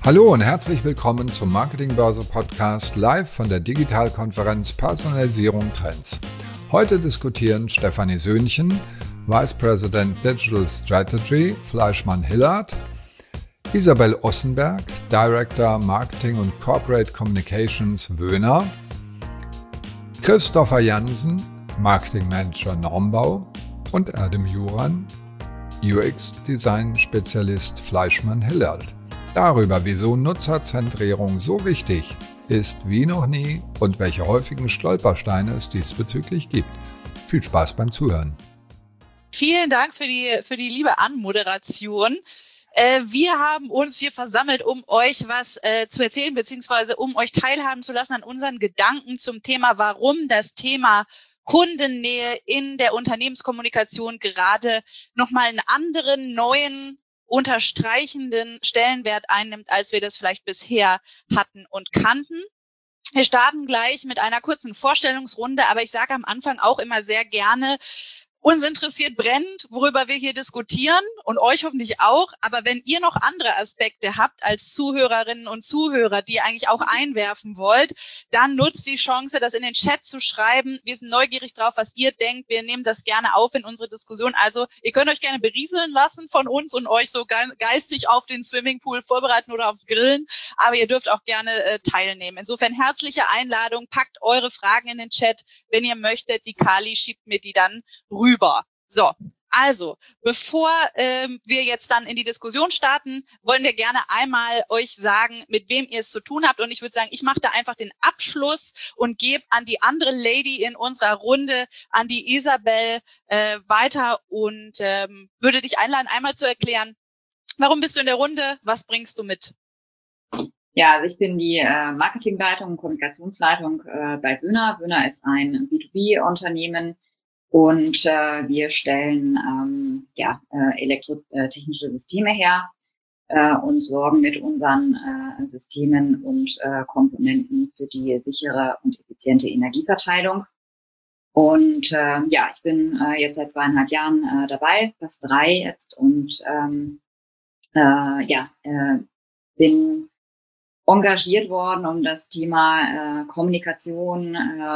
Hallo und herzlich willkommen zum Marketingbörse Podcast live von der Digitalkonferenz Personalisierung Trends. Heute diskutieren Stefanie Söhnchen, Vice President Digital Strategy, Fleischmann-Hillard, Isabel Ossenberg, Director Marketing und Corporate Communications Wöhner, Christopher Jansen, Marketing Manager Normbau und Erdem Juran, UX-Design-Spezialist Fleischmann-Hillard. Darüber, wieso Nutzerzentrierung so wichtig ist wie noch nie und welche häufigen Stolpersteine es diesbezüglich gibt. Viel Spaß beim Zuhören. Vielen Dank für die liebe Anmoderation. Wir haben uns hier versammelt, um euch was zu erzählen, beziehungsweise um euch teilhaben zu lassen an unseren Gedanken zum Thema, warum das Thema Kundennähe in der Unternehmenskommunikation gerade nochmal einen anderen, neuen, unterstreichenden Stellenwert einnimmt, als wir das vielleicht bisher hatten und kannten. Wir starten gleich mit einer kurzen Vorstellungsrunde, aber ich sage am Anfang auch immer sehr gerne, uns interessiert brennend, worüber wir hier diskutieren und euch hoffentlich auch. Aber wenn ihr noch andere Aspekte habt als Zuhörerinnen und Zuhörer, die ihr eigentlich auch einwerfen wollt, dann nutzt die Chance, das in den Chat zu schreiben. Wir sind neugierig drauf, was ihr denkt. Wir nehmen das gerne auf in unsere Diskussion. Also ihr könnt euch gerne berieseln lassen von uns und euch so geistig auf den Swimmingpool vorbereiten oder aufs Grillen. Aber ihr dürft auch gerne teilnehmen. Insofern herzliche Einladung. Packt eure Fragen in den Chat, wenn ihr möchtet. Die Kali schiebt mir die dann rüber. So, also, bevor wir jetzt dann in die Diskussion starten, wollen wir gerne einmal euch sagen, mit wem ihr es zu tun habt. Und ich würde sagen, ich mache da einfach den Abschluss und gebe an die andere Lady in unserer Runde, an die Isabel, weiter und würde dich einladen, einmal zu erklären, warum bist du in der Runde, was bringst du mit? Ja, also ich bin die Marketingleitung und Kommunikationsleitung bei Wöhner. Wöhner ist ein B2B-Unternehmen. Und wir stellen elektrotechnische Systeme her und sorgen mit unseren Systemen und Komponenten für die sichere und effiziente Energieverteilung. Und ich bin jetzt seit 2,5 Jahren dabei, fast 3 jetzt, und bin engagiert worden, um das Thema Kommunikation,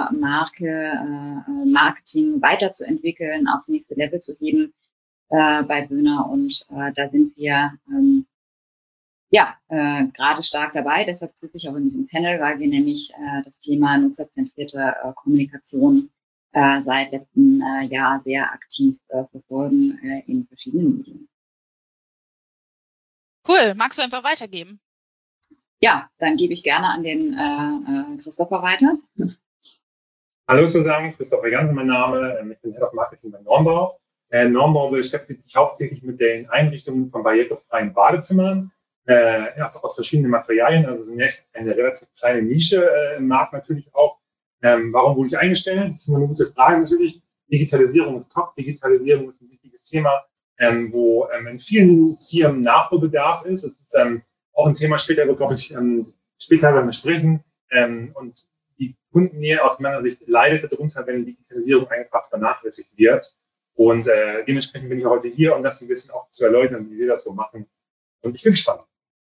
Marketing weiterzuentwickeln, aufs nächste Level zu heben bei Wöhner. Und da sind wir gerade stark dabei. Deshalb sitze ich auch in diesem Panel, weil wir nämlich das Thema nutzerzentrierte Kommunikation seit letztem Jahr sehr aktiv verfolgen in verschiedenen Medien. Cool, magst du einfach weitergeben? Ja, dann gebe ich gerne an den Christopher weiter. Hallo zusammen, Christopher Jansen mein Name. Ich bin Head of Marketing bei Normbau. Normbau beschäftigt sich hauptsächlich mit den Einrichtungen von barrierefreien Badezimmern, aus verschiedenen Materialien, also eine relativ kleine Nische im Markt natürlich auch. Warum wurde ich eingestellt? Das ist immer eine gute Frage natürlich. Digitalisierung ist top, Digitalisierung ist ein wichtiges Thema, wo in vielen Firmen Nachholbedarf ist. Es ist auch ein Thema später, glaube ich, später werden wir sprechen. Und die Kundennähe aus meiner Sicht leidet darunter, wenn Digitalisierung einfach vernachlässigt wird. Und dementsprechend bin ich heute hier, um das ein bisschen auch zu erläutern, wie wir das so machen. Und ich bin gespannt.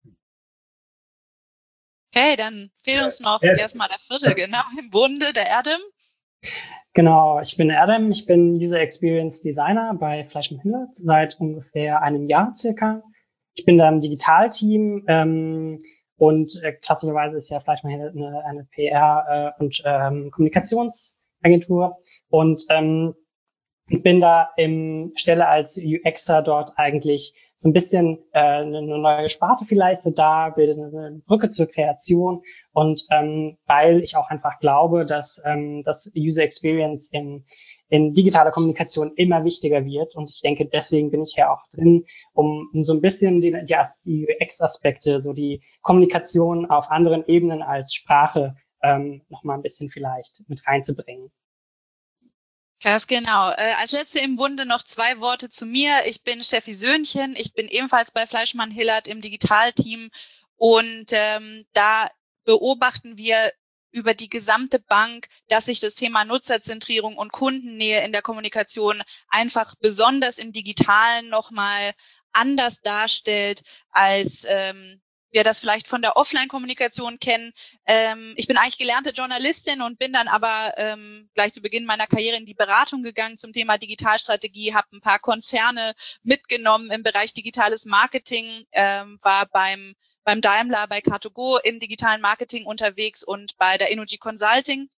Okay, dann fehlt uns noch erstmal der vierte, genau, im Bunde, der Erdem. Genau, ich bin Erdem, ich bin User Experience Designer bei Fleischmann-Hillard seit ungefähr einem Jahr circa. Ich bin da im Digitalteam und klassischerweise ist ja Fleischmann-Hillard eine PR- und Kommunikationsagentur und bin da stelle als UXer dort eigentlich so ein bisschen eine neue Sparte vielleicht so da, bildet eine Brücke zur Kreation und weil ich auch einfach glaube, dass das User Experience in digitaler Kommunikation immer wichtiger wird. Und ich denke, deswegen bin ich hier auch drin, um so ein bisschen die UX-Aspekte, so die Kommunikation auf anderen Ebenen als Sprache noch mal ein bisschen vielleicht mit reinzubringen. Ganz genau. Als letzte im Bunde noch 2 Worte zu mir. Ich bin Steffi Söhnchen. Ich bin ebenfalls bei Fleischmann-Hillard im Digitalteam. Und da beobachten wir über die gesamte Bank, dass sich das Thema Nutzerzentrierung und Kundennähe in der Kommunikation einfach besonders im Digitalen nochmal anders darstellt als wir das vielleicht von der Offline-Kommunikation kennen. Ich bin eigentlich gelernte Journalistin und bin dann aber gleich zu Beginn meiner Karriere in die Beratung gegangen zum Thema Digitalstrategie, habe ein paar Konzerne mitgenommen im Bereich digitales Marketing, war beim Daimler, bei Car2Go im digitalen Marketing unterwegs und bei der Innogy Consulting.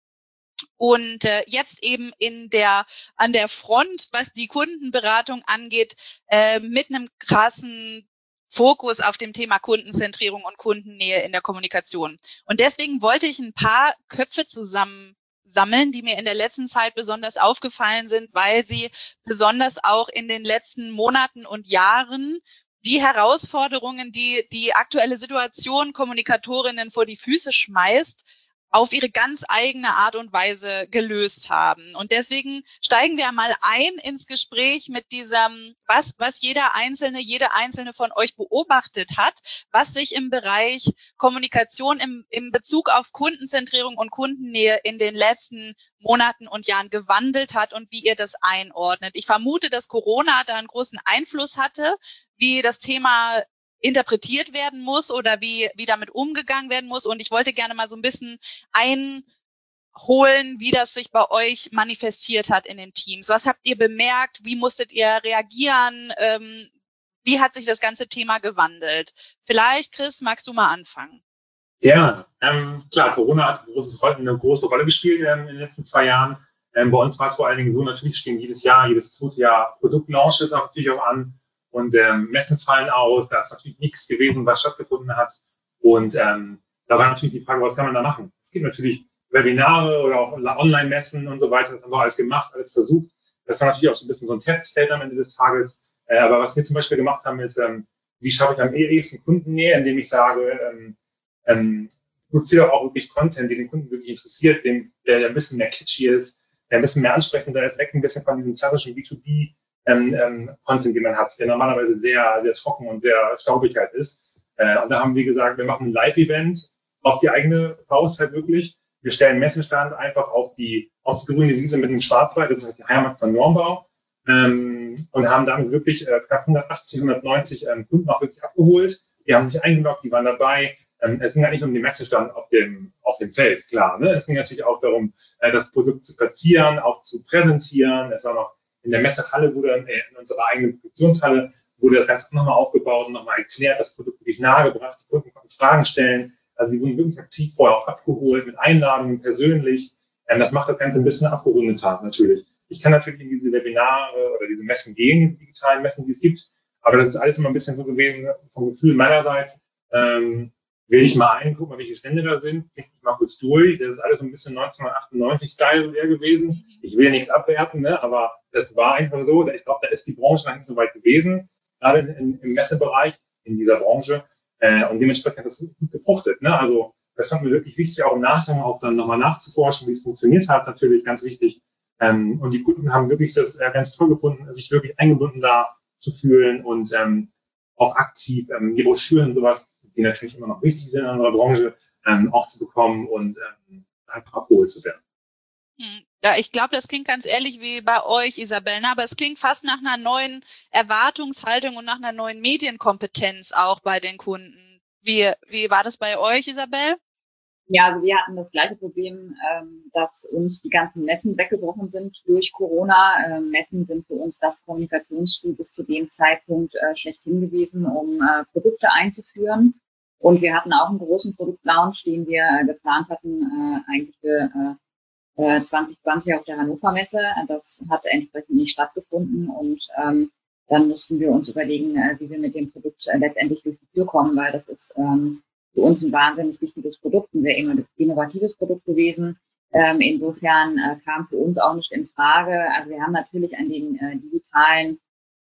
Und jetzt eben an der Front, was die Kundenberatung angeht, mit einem krassen Fokus auf dem Thema Kundenzentrierung und Kundennähe in der Kommunikation. Und deswegen wollte ich ein paar Köpfe zusammensammeln, die mir in der letzten Zeit besonders aufgefallen sind, weil sie besonders auch in den letzten Monaten und Jahren die Herausforderungen, die aktuelle Situation Kommunikatorinnen vor die Füße schmeißt, auf ihre ganz eigene Art und Weise gelöst haben. Und deswegen steigen wir mal ein ins Gespräch mit diesem, was jede einzelne von euch beobachtet hat, was sich im Bereich Kommunikation im Bezug auf Kundenzentrierung und Kundennähe in den letzten Monaten und Jahren gewandelt hat und wie ihr das einordnet. Ich vermute, dass Corona da einen großen Einfluss hatte, wie das Thema interpretiert werden muss oder wie damit umgegangen werden muss. Und ich wollte gerne mal so ein bisschen einholen, wie das sich bei euch manifestiert hat in den Teams. Was habt ihr bemerkt? Wie musstet ihr reagieren? Wie hat sich das ganze Thema gewandelt? Vielleicht, Chris, magst du mal anfangen? Ja, klar, Corona hat eine große Rolle gespielt in den letzten 2 Jahren. Bei uns war es vor allen Dingen so, natürlich stehen jedes zweite Jahr Produktlaunches natürlich auch an. Und Messen fallen aus, da ist natürlich nichts gewesen, was stattgefunden hat. Und da war natürlich die Frage, was kann man da machen? Es gibt natürlich Webinare oder auch Online-Messen und so weiter. Das haben wir alles gemacht, alles versucht. Das war natürlich auch so ein bisschen so ein Testfeld am Ende des Tages. Aber was wir zum Beispiel gemacht haben, ist, wie schaffe ich am ehesten Kundennähe, indem ich sage, produziere auch wirklich Content, den den Kunden wirklich interessiert, der ein bisschen mehr kitschy ist, der ein bisschen mehr ansprechender ist, weg ein bisschen von diesem klassischen B2B Content, den man hat, der normalerweise sehr, sehr trocken und sehr staubig halt ist. Und da haben wir gesagt, wir machen ein Live-Event auf die eigene Faust halt wirklich. Wir stellen einen Messestand einfach auf die grüne Wiese mit einem Schwarzwald, das ist halt die Heimat von Normbau, und haben damit wirklich knapp 180, 190 Kunden auch wirklich abgeholt. Die haben sich eingeloggt, die waren dabei. Es ging ja nicht um den Messestand auf dem Feld, klar. Ne? Es ging natürlich auch darum, das Produkt zu platzieren, auch zu präsentieren. Es war noch in der Messehalle in unserer eigenen Produktionshalle wurde das Ganze nochmal aufgebaut und nochmal erklärt, das Produkt wirklich nahegebracht, die Kunden konnten Fragen stellen. Also sie wurden wirklich aktiv vorher auch abgeholt, mit Einladungen persönlich. Das macht das Ganze ein bisschen abgerundeter natürlich. Ich kann natürlich in diese Webinare oder diese Messen gehen, diese digitalen Messen, die es gibt, aber das ist alles immer ein bisschen so gewesen, vom Gefühl meinerseits, wähle ich mal ein, guck mal, welche Stände da sind, klicke ich mal kurz durch. Das ist alles so ein bisschen 1998-Style so eher gewesen. Ich will nichts abwerten, ne? Aber das war einfach so. Ich glaube, da ist die Branche noch nicht so weit gewesen, gerade im Messebereich, in dieser Branche. Und dementsprechend hat das gut gefruchtet. Ne? Also das fand mir wirklich wichtig, auch im Nachgang auch dann nochmal nachzuforschen, wie es funktioniert hat, natürlich ganz wichtig. Und die Kunden haben wirklich das ganz toll gefunden, sich wirklich eingebunden da zu fühlen und auch aktiv die Broschüren und sowas, die natürlich immer noch wichtig sind in unserer Branche, auch zu bekommen und einfach abgeholt zu werden. Ja, ich glaube, das klingt ganz ehrlich wie bei euch, Isabel, aber es klingt fast nach einer neuen Erwartungshaltung und nach einer neuen Medienkompetenz auch bei den Kunden. Wie war das bei euch, Isabel? Ja, also wir hatten das gleiche Problem, dass uns die ganzen Messen weggebrochen sind durch Corona. Messen sind für uns das Kommunikationstool bis zu dem Zeitpunkt schlechthin gewesen, um Produkte einzuführen. Und wir hatten auch einen großen Produktlaunch, den wir geplant hatten, eigentlich für 2020 auf der Hannover Messe. Das hat entsprechend nicht stattgefunden und dann mussten wir uns überlegen, wie wir mit dem Produkt letztendlich durch die Tür kommen, weil das ist für uns ein wahnsinnig wichtiges Produkt, ein sehr innovatives Produkt gewesen. Insofern kam für uns auch nicht in Frage. Also wir haben natürlich an den digitalen,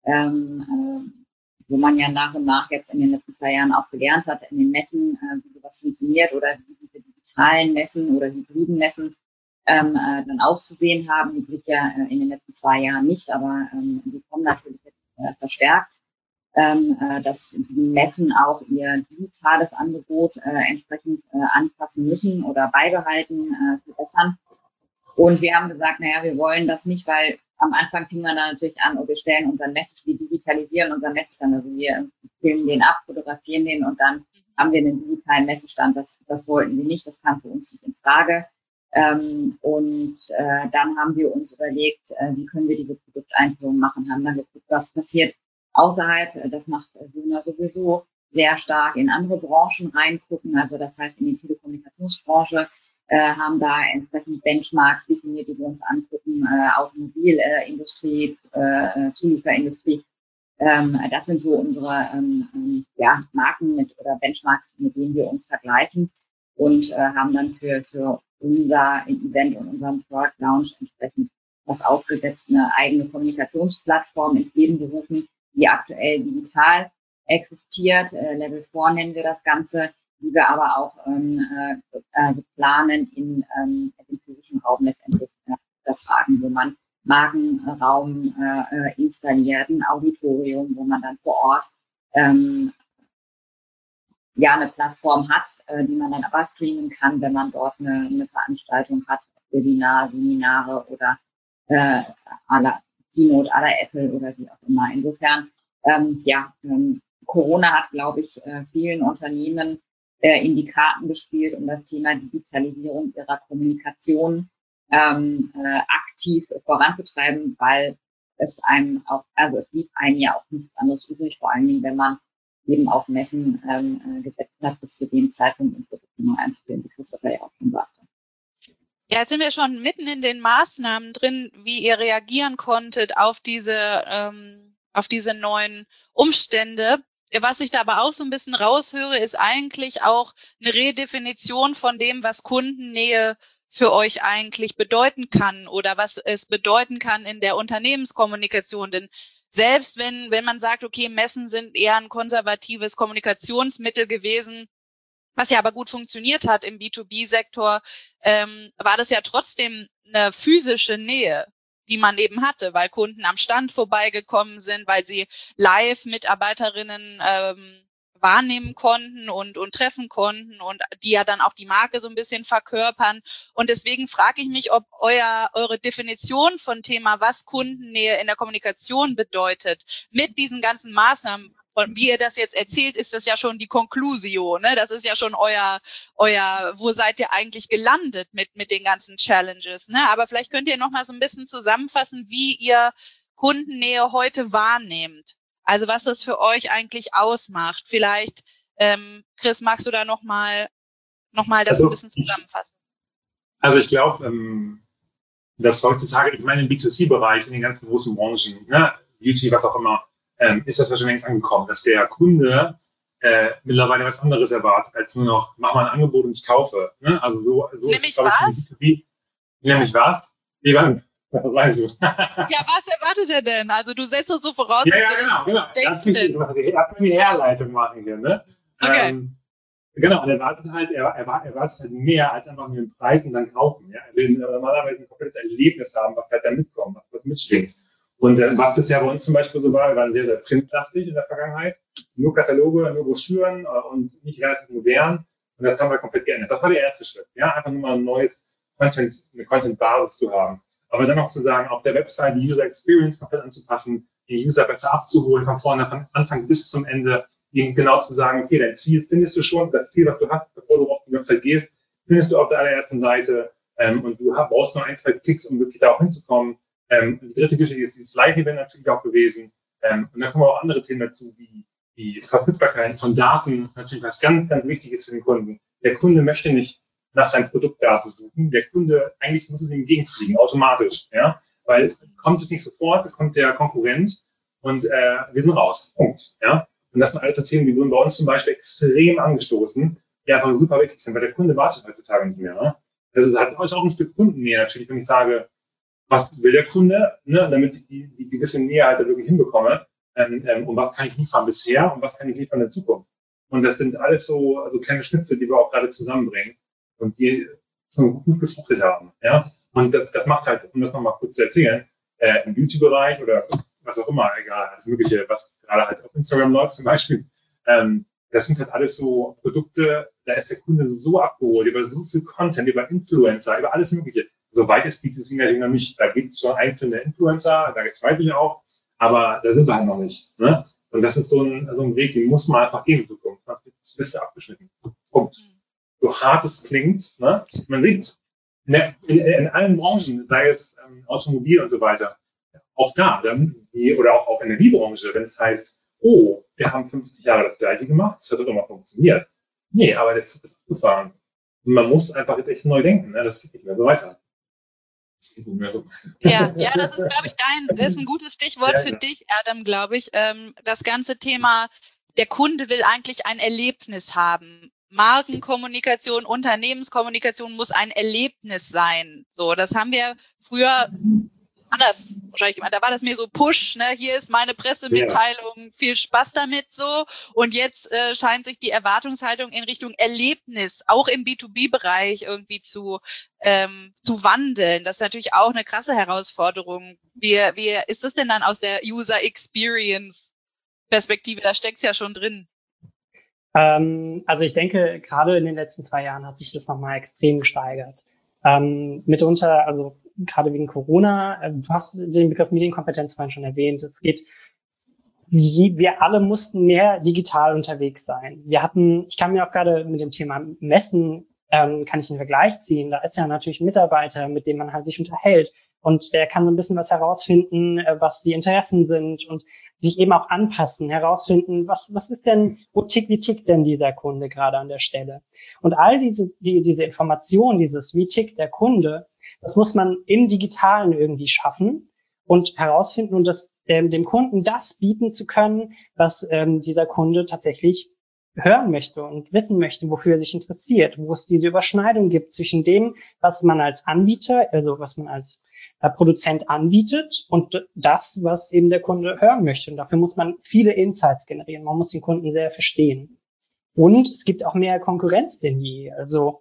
wo man ja nach und nach jetzt in den letzten 2 Jahren auch gelernt hat, in den Messen, wie sowas funktioniert oder wie diese digitalen Messen oder hybriden Messen dann auszusehen haben. Hybrid ja in den letzten 2 Jahren nicht, aber die kommen natürlich jetzt verstärkt. Dass die Messen auch ihr digitales Angebot entsprechend anpassen müssen oder beibehalten, verbessern. Und wir haben gesagt, wir wollen das nicht, weil am Anfang fing man dann natürlich an, wir stellen unseren Messestand, wir digitalisieren unseren Messestand. Also wir filmen den ab, fotografieren den und dann haben wir einen digitalen Messestand. Das wollten wir nicht, das kam für uns nicht in Frage. Dann haben wir uns überlegt, wie können wir diese Produkteinführung machen, haben dann geguckt, was passiert außerhalb. Das macht Sona sowieso sehr stark in andere Branchen reingucken, also das heißt in die Telekommunikationsbranche, haben da entsprechend Benchmarks definiert, die wir uns angucken, Automobilindustrie, Zulieferindustrie. Das sind so unsere Marken oder Benchmarks, mit denen wir uns vergleichen und haben dann für unser Event und unseren Product Launch entsprechend was aufgesetzt, eine eigene Kommunikationsplattform ins Leben gerufen, die aktuell digital existiert. Level 4 nennen wir das Ganze, die wir aber auch planen, in den physischen Raum letztendlich übertragen, wo man Markenraum installiert, ein Auditorium, wo man dann vor Ort eine Plattform hat, die man dann aber streamen kann, wenn man dort eine Veranstaltung hat, Webinar, Seminare oder à la Keynote, à la Apple oder wie auch immer. Insofern, Corona hat, glaube ich, vielen Unternehmen in die Karten gespielt, um das Thema Digitalisierung ihrer Kommunikation aktiv voranzutreiben, weil es einem auch, also es blieb einem ja auch nichts anderes übrig, vor allen Dingen, wenn man eben auf Messen gesetzt hat, bis zu dem Zeitpunkt um Produkte neu einzuführen, wie Christopher ja auch schon sagte. Ja, jetzt sind wir schon mitten in den Maßnahmen drin, wie ihr reagieren konntet auf diese neuen Umstände. Was ich da aber auch so ein bisschen raushöre, ist eigentlich auch eine Redefinition von dem, was Kundennähe für euch eigentlich bedeuten kann oder was es bedeuten kann in der Unternehmenskommunikation. Denn selbst wenn man sagt, okay, Messen sind eher ein konservatives Kommunikationsmittel gewesen, was ja aber gut funktioniert hat im B2B-Sektor, war das ja trotzdem eine physische Nähe, die man eben hatte, weil Kunden am Stand vorbeigekommen sind, weil sie live Mitarbeiterinnen wahrnehmen konnten und treffen konnten und die ja dann auch die Marke so ein bisschen verkörpern. Und deswegen frage ich mich, ob eure Definition von Thema, was Kundennähe in der Kommunikation bedeutet, mit diesen ganzen Maßnahmen, und wie ihr das jetzt erzählt, ist das ja schon die Conclusio, ne? Das ist ja schon euer, wo seid ihr eigentlich gelandet mit den ganzen Challenges, ne? Aber vielleicht könnt ihr noch mal so ein bisschen zusammenfassen, wie ihr Kundennähe heute wahrnehmt. Also was das für euch eigentlich ausmacht. Vielleicht, Chris, magst du da noch mal das ein bisschen zusammenfassen? Also ich glaube, dass heutzutage, ich meine im B2C-Bereich, in den ganzen großen Branchen, ne, Beauty, was auch immer, ist das ja schon längst angekommen, dass der Kunde mittlerweile was anderes erwartet, als nur noch, mach mal ein Angebot und ich kaufe. Ne? Also so nämlich ist, was? Nämlich was? Was weißt du? Ja, was erwartet er denn? Also du setzt das so voraus, dass genau. Lass mich erstmal die Herleitung machen hier, ne? Okay. Genau, und er erwartet halt mehr als einfach nur den Preis und dann kaufen. Ja? Er will normalerweise ein komplettes Erlebnis haben, was halt da mitkommt, was mitschwingt. Und was bisher bei uns zum Beispiel so war, wir waren sehr, sehr printlastig in der Vergangenheit. Nur Kataloge, nur Broschüren und nicht relativ modern. Und das haben wir komplett geändert. Das war der erste Schritt. Ja, einfach nur mal eine Content-Basis zu haben. Aber dann auch zu sagen, auf der Website die User Experience komplett anzupassen, den User besser abzuholen, von vorne, von Anfang bis zum Ende, ihm genau zu sagen, okay, dein Ziel findest du schon, das Ziel, was du hast, bevor du auf die Website gehst, findest du auf der allerersten Seite, und du brauchst nur 1, 2 Klicks, um wirklich da auch hinzukommen. Die dritte Geschichte ist dieses Live-Event natürlich auch gewesen. Und dann kommen auch andere Themen dazu, wie Verfügbarkeit von Daten, natürlich was ganz, ganz wichtig ist für den Kunden. Der Kunde möchte nicht nach seinen Produktdaten suchen. Der Kunde, eigentlich muss es ihm entgegenfliegen, automatisch, ja. Weil kommt es nicht sofort, kommt der Konkurrent und wir sind raus. Punkt. Ja. Und das sind alte Themen, die wurden bei uns zum Beispiel extrem angestoßen, die einfach super wichtig sind, weil der Kunde wartet heutzutage nicht mehr. Ne? Das hat auch ein Stück Kundennähe natürlich, wenn ich sage, was will der Kunde, ne, damit ich die gewisse Nähe halt wirklich hinbekomme, und was kann ich liefern bisher und was kann ich liefern in der Zukunft. Und das sind alles so kleine Schnipsel, die wir auch gerade zusammenbringen und die schon gut gefruchtet haben. Ja? Und das macht halt, um das nochmal kurz zu erzählen, im Beauty-Bereich oder was auch immer, egal, alles Mögliche, was gerade halt auf Instagram läuft zum Beispiel, das sind halt alles so Produkte, da ist der Kunde so abgeholt, über so viel Content, über Influencer, über alles Mögliche. Soweit ist B2C natürlich noch nicht. Da gibt es schon einzelne Influencer, das weiß ich auch, aber da sind wir halt noch nicht. Ne? Und das ist so ein Weg, den muss man einfach gehen in Zukunft. Das bist du abgeschnitten. Punkt. So hart es klingt, ne? Man sieht in allen Branchen, sei es Automobil und so weiter, auch da, oder auch Energiebranche, wenn es heißt, oh, wir haben 50 Jahre das Gleiche gemacht, das hat doch immer funktioniert. Nee, aber der Zug ist abgefahren. Und man muss einfach jetzt echt neu denken, ne? Das geht nicht mehr so weiter. Ja, das ist, glaube ich, das ist ein gutes Stichwort für dich, Adam, glaube ich. Das ganze Thema, der Kunde will eigentlich ein Erlebnis haben. Markenkommunikation, Unternehmenskommunikation muss ein Erlebnis sein. So, das haben wir früher anders wahrscheinlich gemacht. Da war das mehr so Push, ne? Hier ist meine Pressemitteilung, viel Spaß damit so. Und jetzt scheint sich die Erwartungshaltung in Richtung Erlebnis, auch im B2B-Bereich irgendwie zu wandeln. Das ist natürlich auch eine krasse Herausforderung. Wie ist das denn dann aus der User Experience Perspektive? Da steckt's ja schon drin. Also ich denke, gerade in den letzten 2 Jahren hat sich das nochmal extrem gesteigert. Mitunter, also gerade wegen Corona, du hast den Begriff Medienkompetenz vorhin schon erwähnt. Es geht, wir alle mussten mehr digital unterwegs sein. Ich kann mir auch gerade mit dem Thema Messen, kann ich einen Vergleich ziehen. Da ist ja natürlich ein Mitarbeiter, mit dem man halt sich unterhält. Und der kann so ein bisschen was herausfinden, was die Interessen sind und sich eben auch anpassen, herausfinden, was ist denn, wie tickt denn dieser Kunde gerade an der Stelle? Und all diese Informationen, wie tickt der Kunde, das muss man im Digitalen irgendwie schaffen und herausfinden und dem Kunden das bieten zu können, was dieser Kunde tatsächlich hören möchte und wissen möchte, wofür er sich interessiert, wo es diese Überschneidung gibt zwischen dem, was man als Anbieter, also was man als Produzent anbietet und das, was eben der Kunde hören möchte. Und dafür muss man viele Insights generieren. Man muss den Kunden sehr verstehen. Und es gibt auch mehr Konkurrenz denn je. Also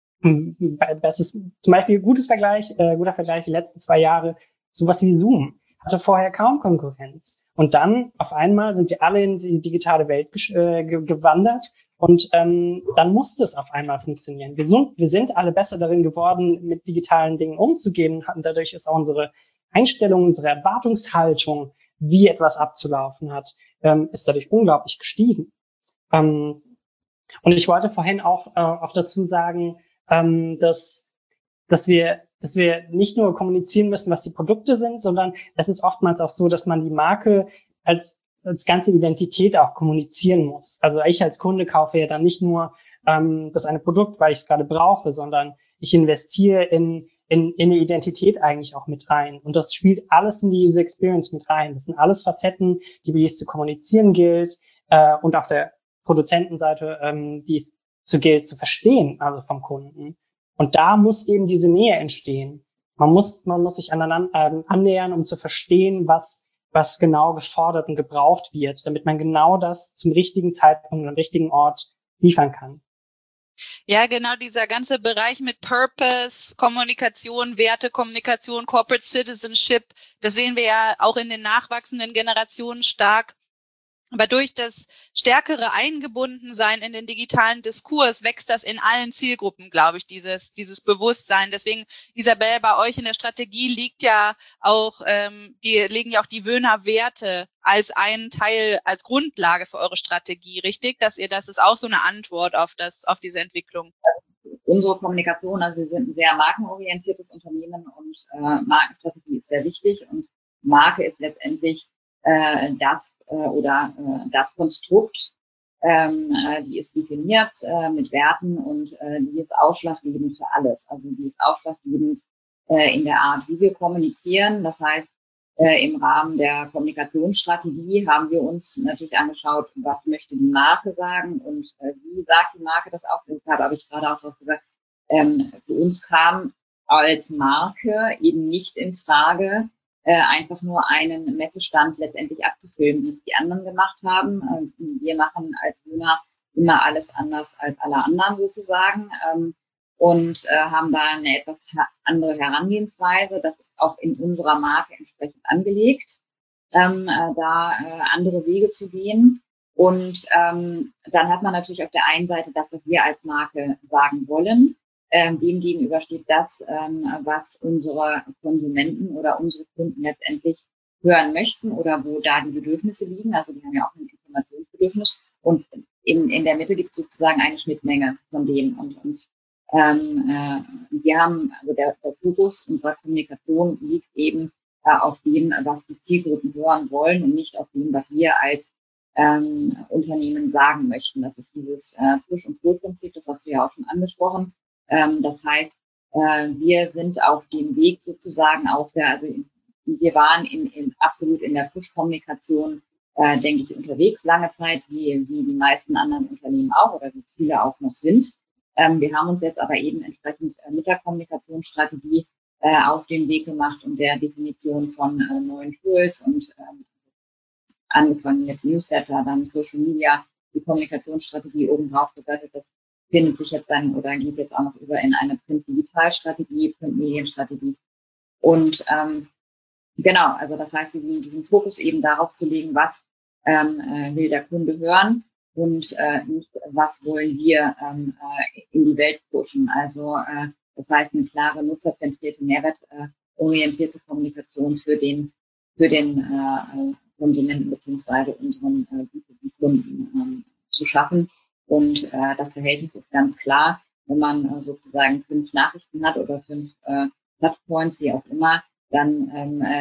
das ist zum Beispiel guter Vergleich die letzten 2 Jahre, sowas wie Zoom hatte vorher kaum Konkurrenz. Und dann auf einmal sind wir alle in die digitale Welt gewandert und dann musste es auf einmal funktionieren. Wir sind alle besser darin geworden, mit digitalen Dingen umzugehen, hatten dadurch ist auch unsere Einstellung, unsere Erwartungshaltung, wie etwas abzulaufen hat, ist dadurch unglaublich gestiegen. Und ich wollte vorhin auch dazu sagen, dass wir nicht nur kommunizieren müssen, was die Produkte sind, sondern es ist oftmals auch so, dass man die Marke als ganze Identität auch kommunizieren muss. Also ich als Kunde kaufe ja dann nicht nur das eine Produkt, weil ich es gerade brauche, sondern ich investiere in eine Identität eigentlich auch mit rein. Und das spielt alles in die User Experience mit rein. Das sind alles Facetten, wie es zu kommunizieren gilt und auf der Produzentenseite, die es gilt zu verstehen, also vom Kunden. Und da muss eben diese Nähe entstehen. Man muss sich aneinander annähern, um zu verstehen, was genau gefordert und gebraucht wird, damit man genau das zum richtigen Zeitpunkt am richtigen Ort liefern kann. Ja, genau, dieser ganze Bereich mit Purpose, Kommunikation, Wertekommunikation, Corporate Citizenship, das sehen wir ja auch in den nachwachsenden Generationen stark. Aber durch das stärkere Eingebundensein in den digitalen Diskurs wächst das in allen Zielgruppen, glaube ich, dieses Bewusstsein. Deswegen, Isabel, bei euch in der Strategie liegen ja auch die Wöhner Werte als einen Teil, als Grundlage für eure Strategie, richtig? Das ist auch so eine Antwort auf diese Entwicklung. Unsere Kommunikation, also wir sind ein sehr markenorientiertes Unternehmen und Markenstrategie ist sehr wichtig und Marke ist letztendlich das Konstrukt, die ist definiert mit Werten und die ist ausschlaggebend für alles. Also die ist ausschlaggebend in der Art, wie wir kommunizieren. Das heißt, im Rahmen der Kommunikationsstrategie haben wir uns natürlich angeschaut, was möchte die Marke sagen und wie sagt die Marke das auch. Deshalb habe ich gerade auch drauf gesagt, für uns kam als Marke eben nicht in Frage, einfach nur einen Messestand letztendlich abzufüllen, wie es die anderen gemacht haben. Wir machen als Wöhner immer alles anders als alle anderen sozusagen und haben da eine etwas andere Herangehensweise. Das ist auch in unserer Marke entsprechend angelegt, andere Wege zu gehen. Und dann hat man natürlich auf der einen Seite das, was wir als Marke sagen wollen. Dem gegenüber steht das, was unsere Konsumenten oder unsere Kunden letztendlich hören möchten oder wo da die Bedürfnisse liegen. Also die haben ja auch ein Informationsbedürfnis. Und in der Mitte gibt es sozusagen eine Schnittmenge von denen. Und wir haben, also der Fokus unserer Kommunikation liegt eben auf dem, was die Zielgruppen hören wollen und nicht auf dem, was wir als Unternehmen sagen möchten. Das ist dieses Push- und Pull-Prinzip, das hast du ja auch schon angesprochen. Das heißt, wir sind auf dem Weg sozusagen wir waren absolut in der Push-Kommunikation, denke ich, unterwegs lange Zeit, wie die meisten anderen Unternehmen auch oder wie viele auch noch sind. Wir haben uns jetzt aber eben entsprechend mit der Kommunikationsstrategie auf den Weg gemacht und der Definition von neuen Tools und angefangen mit Newsletter, dann Social Media, die Kommunikationsstrategie obendrauf gesetzt. Das findet sich jetzt dann oder geht jetzt auch noch über in eine Print-Digital-Strategie, Print-Medien-Strategie. Und genau, also das heißt, diesen Fokus eben darauf zu legen, was will der Kunde hören und nicht, was wollen wir in die Welt pushen. Also das heißt, eine klare, nutzerzentrierte, mehrwertorientierte Kommunikation für den Konsumenten beziehungsweise unseren Kunden zu schaffen. Und das Verhältnis ist ganz klar, wenn man sozusagen 5 Nachrichten hat oder 5 Touchpoints, wie auch immer, dann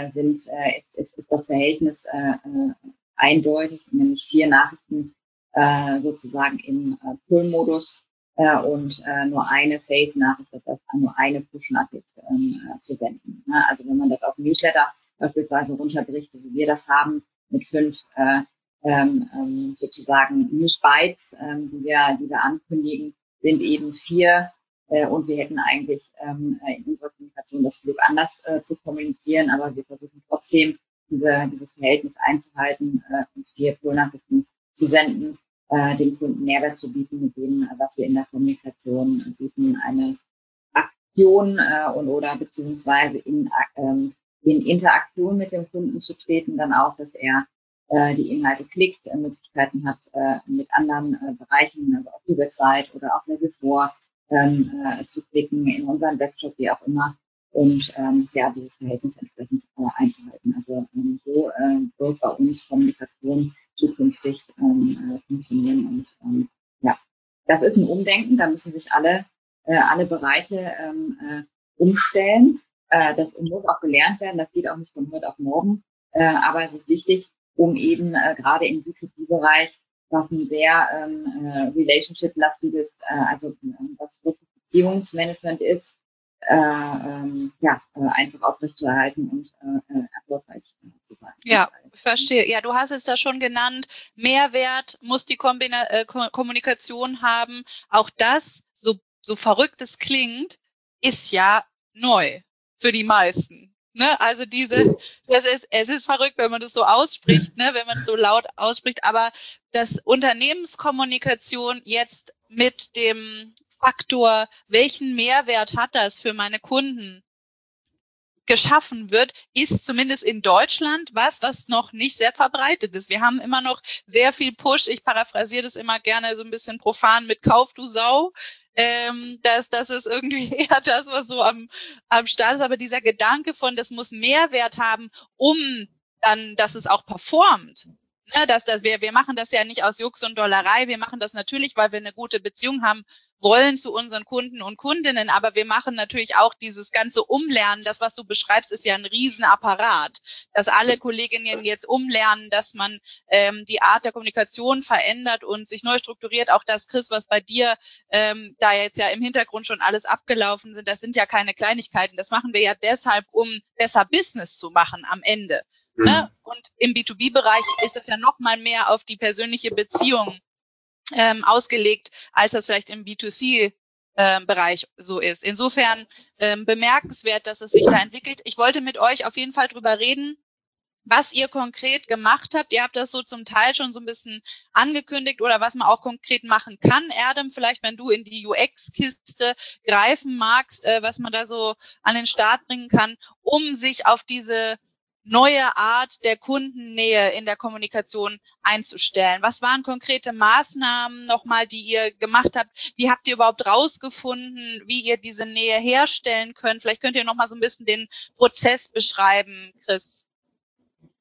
ist das Verhältnis eindeutig, nämlich 4 Nachrichten sozusagen im Pull-Modus und nur eine Sales-Nachricht, das heißt nur eine Push-Nachricht zu senden. Also wenn man das auf Newsletter beispielsweise runterbricht, wie wir das haben, mit 5 sozusagen News-Bites, die wir ankündigen, sind eben 4 und wir hätten eigentlich in unserer Kommunikation das Glück anders zu kommunizieren, aber wir versuchen trotzdem dieses Verhältnis einzuhalten und 4 Pull-Nachrichten zu senden, dem Kunden Mehrwert zu bieten, mit dem, was wir in der Kommunikation bieten, eine Aktion oder beziehungsweise in Interaktion mit dem Kunden zu treten, dann auch, dass er die Inhalte klickt, Möglichkeiten hat, mit anderen Bereichen, also auf die Website oder auf Level 4 zu klicken, in unseren Webshop, wie auch immer, und dieses Verhältnis entsprechend einzuhalten. Also so wird bei uns Kommunikation zukünftig funktionieren. Und das ist ein Umdenken, da müssen sich alle Bereiche umstellen. Das muss auch gelernt werden, das geht auch nicht von heute auf morgen, aber es ist wichtig, um eben gerade im B2B-Bereich, was ein sehr relationship-lastiges, was wirklich Beziehungsmanagement ist, einfach aufrechtzuerhalten und erfolgreich zu sein. Ja, verstehe. Ja, du hast es da schon genannt. Mehrwert muss die Kommunikation haben. Auch das, so verrückt es klingt, ist ja neu für die meisten. Ne? Also es ist verrückt, wenn man das so ausspricht, ne? Wenn man es so laut ausspricht, aber dass Unternehmenskommunikation jetzt mit dem Faktor, welchen Mehrwert hat das für meine Kunden, geschaffen wird, ist zumindest in Deutschland was noch nicht sehr verbreitet ist. Wir haben immer noch sehr viel Push. Ich paraphrasiere das immer gerne so ein bisschen profan mit Kauf, du Sau. Das ist irgendwie eher das, was so am Start ist. Aber dieser Gedanke von, das muss Mehrwert haben, um dann, dass es auch performt. Ne, wir machen das ja nicht aus Jux und Dollerei. Wir machen das natürlich, weil wir eine gute Beziehung haben wollen zu unseren Kunden und Kundinnen, aber wir machen natürlich auch dieses ganze Umlernen. Das, was du beschreibst, ist ja ein Riesenapparat, dass alle Kolleginnen jetzt umlernen, dass man die Art der Kommunikation verändert und sich neu strukturiert. Auch das, Chris, was bei dir da jetzt ja im Hintergrund schon alles abgelaufen sind, das sind ja keine Kleinigkeiten. Das machen wir ja deshalb, um besser Business zu machen am Ende. Ne? Und im B2B-Bereich ist es ja noch mal mehr auf die persönliche Beziehung ausgelegt, als das vielleicht im B2C-Bereich so ist. Insofern bemerkenswert, dass es sich da entwickelt. Ich wollte mit euch auf jeden Fall drüber reden, was ihr konkret gemacht habt. Ihr habt das so zum Teil schon so ein bisschen angekündigt oder was man auch konkret machen kann. Erdem, vielleicht, wenn du in die UX-Kiste greifen magst, was man da so an den Start bringen kann, um sich auf diese neue Art der Kundennähe in der Kommunikation einzustellen. Was waren konkrete Maßnahmen nochmal, die ihr gemacht habt? Wie habt ihr überhaupt rausgefunden, wie ihr diese Nähe herstellen könnt? Vielleicht könnt ihr nochmal so ein bisschen den Prozess beschreiben, Chris.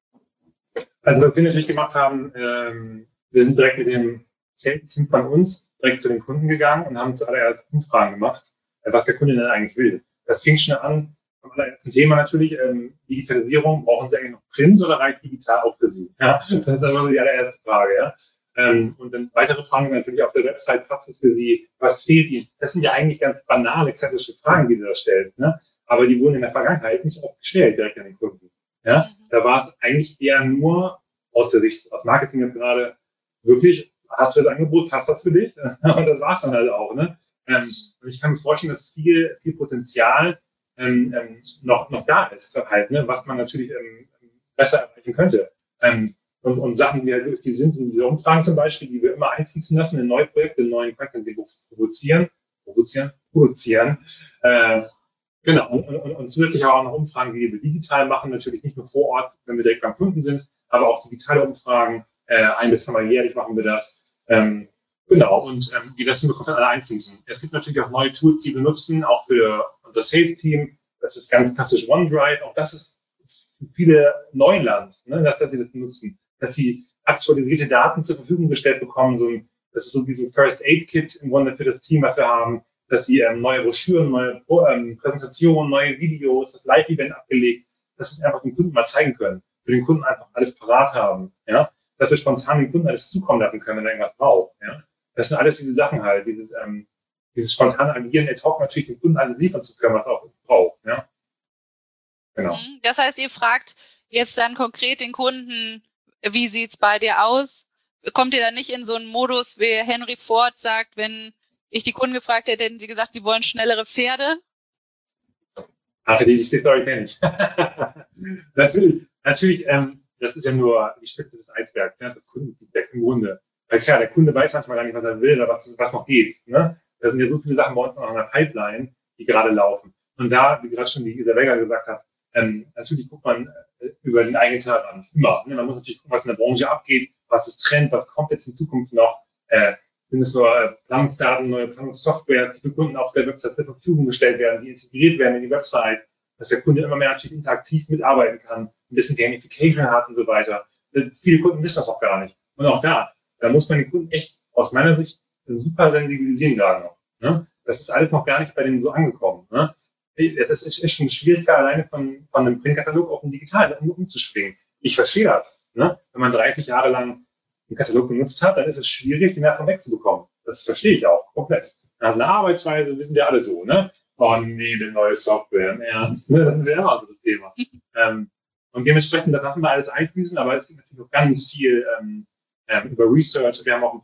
Also was wir natürlich gemacht haben, wir sind direkt mit dem Sales-Team von uns direkt zu den Kunden gegangen und haben zuallererst Umfragen gemacht, was der Kunde denn eigentlich will. Das fing schon an am allerersten Thema natürlich, Digitalisierung. Brauchen Sie eigentlich noch Print oder reicht digital auch für Sie? Ja, das war so die allererste Frage. Ja. Und dann weitere Fragen natürlich auf der Website, passt es für Sie? Was fehlt Ihnen? Das sind ja eigentlich ganz banale, klassische Fragen, die du da stellst. Ne? Aber die wurden in der Vergangenheit nicht oft gestellt direkt an den Kunden. Ja, da war es eigentlich eher nur aus der Sicht, aus Marketing jetzt gerade, wirklich, hast du das Angebot, passt das für dich? Und das war's dann halt auch, ne? Und ich kann mir vorstellen, dass viel Potenzial noch da ist, halt, ne? Was man natürlich besser erreichen könnte. Und Sachen, die halt wirklich sind, in diese Umfragen zum Beispiel, die wir immer einfließen lassen in neue Projekte, in neuen Content, die produzieren. Genau, und zusätzlich aber auch noch Umfragen, die wir digital machen, natürlich nicht nur vor Ort, wenn wir direkt beim Kunden sind, aber auch digitale Umfragen, 1 bis 2 Mal jährlich machen wir das. Genau, und die lassen wir komplett alle einfließen. Es gibt natürlich auch neue Tools, die wir nutzen, auch für unser Sales-Team. Das ist ganz klassisch OneDrive. Auch das ist für viele Neuland, ne, dass sie das nutzen, dass sie aktualisierte Daten zur Verfügung gestellt bekommen. Das ist so wie so ein First-Aid-Kit im Grunde für das Team, was wir haben, dass die neue Broschüren, neue Präsentationen, neue Videos, das Live-Event abgelegt, dass sie einfach den Kunden mal zeigen können, für den Kunden einfach alles parat haben, ja, dass wir spontan den Kunden alles zukommen lassen können, wenn er irgendwas braucht, ja. Das sind alles diese Sachen halt, dieses spontane Agieren, ad hoc natürlich dem Kunden alles liefern zu können, was er auch braucht, ja. Genau. Das heißt, ihr fragt jetzt dann konkret den Kunden, wie sieht's bei dir aus? Kommt ihr dann nicht in so einen Modus, wie Henry Ford sagt, wenn ich die Kunden gefragt hätte, hätten sie gesagt, sie wollen schnellere Pferde? Ach, die Story kenne ich. Natürlich, das ist ja nur die Spitze des Eisbergs, ja, das Kundenfeedback im Grunde. Weil klar, der Kunde weiß manchmal gar nicht, was er will oder was noch geht. Ne? Da sind ja so viele Sachen bei uns noch in der Pipeline, die gerade laufen. Und da, wie gerade schon die Isabella gesagt hat, natürlich guckt man über den eigenen Tellerrand immer. Ne? Man muss natürlich gucken, was in der Branche abgeht, was ist Trend, was kommt jetzt in Zukunft noch. Sind es nur Planungsdaten, neue Planungssoftwares, die für Kunden auf der Website zur Verfügung gestellt werden, die integriert werden in die Website, dass der Kunde immer mehr natürlich interaktiv mitarbeiten kann, ein bisschen Gamification hat und so weiter. Viele Kunden wissen das auch gar nicht. Und auch da muss man den Kunden echt aus meiner Sicht super sensibilisieren gerade noch. Ne? Das ist alles noch gar nicht bei denen so angekommen. Ne? Es ist schon schwieriger, alleine von einem Printkatalog auf einen digitalen umzuspringen. Ich verstehe das. Ne? Wenn man 30 Jahre lang einen Katalog benutzt hat, dann ist es schwierig, den davon wegzubekommen. Das verstehe ich auch komplett. Man hat eine Arbeitsweise, wissen wir alle so, ne? Oh nee, eine neue Software, im Ernst, ne? Das wäre immer so das Thema. Und dementsprechend, das lassen wir alles einfließen, aber es gibt natürlich auch ganz viel über Research. Wir haben auch ein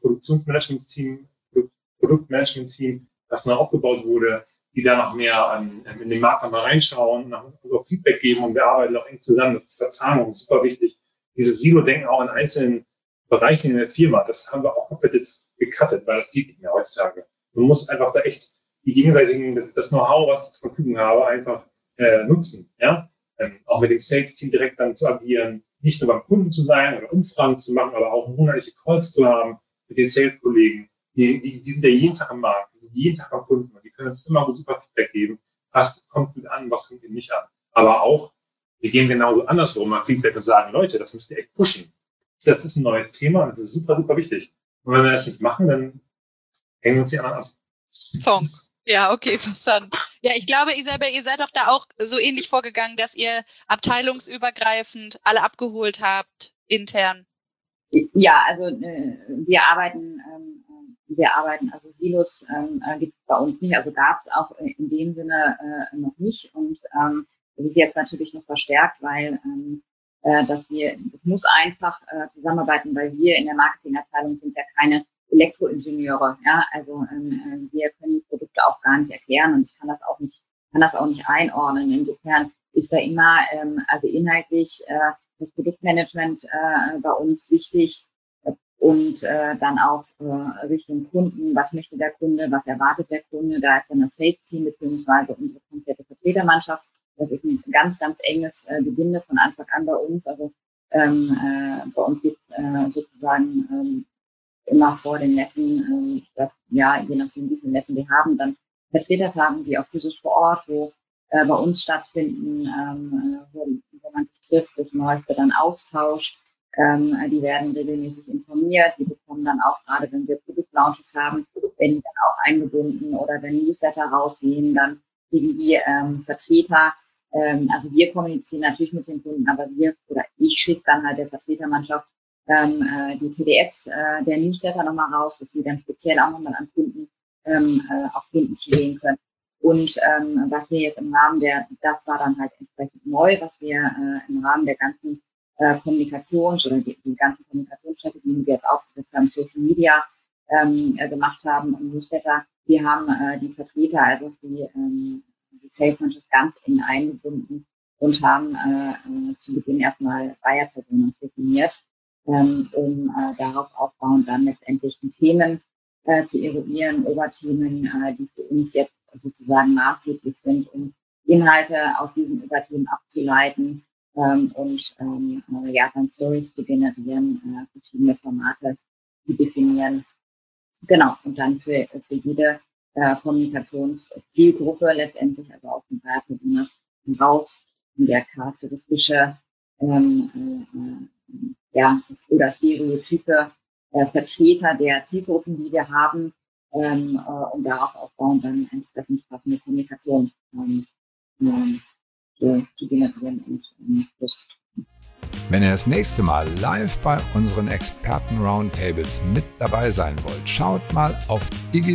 Produktmanagement-Team, das neu aufgebaut wurde, die da noch mehr in den Markt mal reinschauen, noch Feedback geben, und wir arbeiten auch eng zusammen. Das ist die Verzahnung, super wichtig. Dieses Silo-Denken auch in einzelnen Bereichen in der Firma, das haben wir auch komplett jetzt gecuttet, weil das geht nicht mehr heutzutage. Man muss einfach da echt die gegenseitigen, das Know-how, was ich zur Verfügung habe, einfach nutzen. Ja? Auch mit dem Sales-Team direkt dann zu agieren, nicht nur beim Kunden zu sein oder Umfragen zu machen, aber auch monatliche Calls zu haben mit den Sales-Kollegen. Die sind ja jeden Tag am Markt, die sind jeden Tag beim Kunden, und die können uns immer super Feedback geben, was kommt gut an, was kommt eben nicht an. Aber auch, wir gehen genauso andersrum mal Feedback und sagen, Leute, das müsst ihr echt pushen. Das ist ein neues Thema und das ist super, super wichtig. Und wenn wir das nicht machen, dann hängen wir uns die anderen ab. Tom. Ja, okay, verstanden. Ja, ich glaube, Isabel, ihr seid doch da auch so ähnlich vorgegangen, dass ihr abteilungsübergreifend alle abgeholt habt, intern. Ja, also wir arbeiten, also Silos gibt es bei uns nicht, also gab es auch in dem Sinne noch nicht, und das ist jetzt natürlich noch verstärkt, weil das muss einfach zusammenarbeiten, weil wir in der Marketingabteilung sind ja keine Elektroingenieure, ja, also wir können die Produkte auch gar nicht erklären, und ich kann das auch nicht einordnen. Insofern ist da immer also inhaltlich das Produktmanagement bei uns wichtig, und dann auch Richtung Kunden, was möchte der Kunde, was erwartet der Kunde, da ist dann das Sales-Team beziehungsweise unsere komplette Vertretermannschaft. Das ist ein ganz, ganz enges Gebinde von Anfang an bei uns. Also bei uns gibt es sozusagen immer vor den Messen, dass, ja, je nachdem wie viele Messen wir haben, dann Vertretertagen, die auch physisch vor Ort, wo bei uns stattfinden, wo man sich trifft, das Neueste dann austauscht. Die werden regelmäßig informiert. Die bekommen dann auch, gerade wenn wir Produktlaunches haben, werden die dann auch eingebunden, oder wenn Newsletter rausgehen, dann kriegen die Vertreter, also wir kommunizieren natürlich mit den Kunden, aber ich schicke dann halt der Vertretermannschaft die PDFs der Newsletter nochmal raus, dass sie dann speziell auch nochmal an Kunden, auf Kunden zugehen können. Und was wir jetzt im Rahmen das war dann halt entsprechend neu, was wir im Rahmen der ganzen Kommunikations- oder die ganzen Kommunikationsstrategien, die wir jetzt auch haben, Social Media gemacht haben und Newsletter. Wir haben die Vertreter, also die Sales-Mannschaft ganz eng eingebunden und haben zu Beginn erstmal Buyer-Personas definiert, um darauf aufbauend dann letztendlich die Themen zu eruieren, Oberthemen, die für uns jetzt sozusagen maßgeblich sind, um Inhalte aus diesen Oberthemen abzuleiten, und dann Stories zu generieren, verschiedene Formate zu definieren. Genau, und dann für jede Kommunikationszielgruppe letztendlich, also aus den Buyer-Personas heraus, der charakteristische oder stereotype Vertreter der Zielgruppen, die wir haben, und darauf aufbauen, dann entsprechend passende Kommunikation zu generieren und das. Wenn ihr das nächste Mal live bei unseren Experten-Roundtables mit dabei sein wollt, schaut mal auf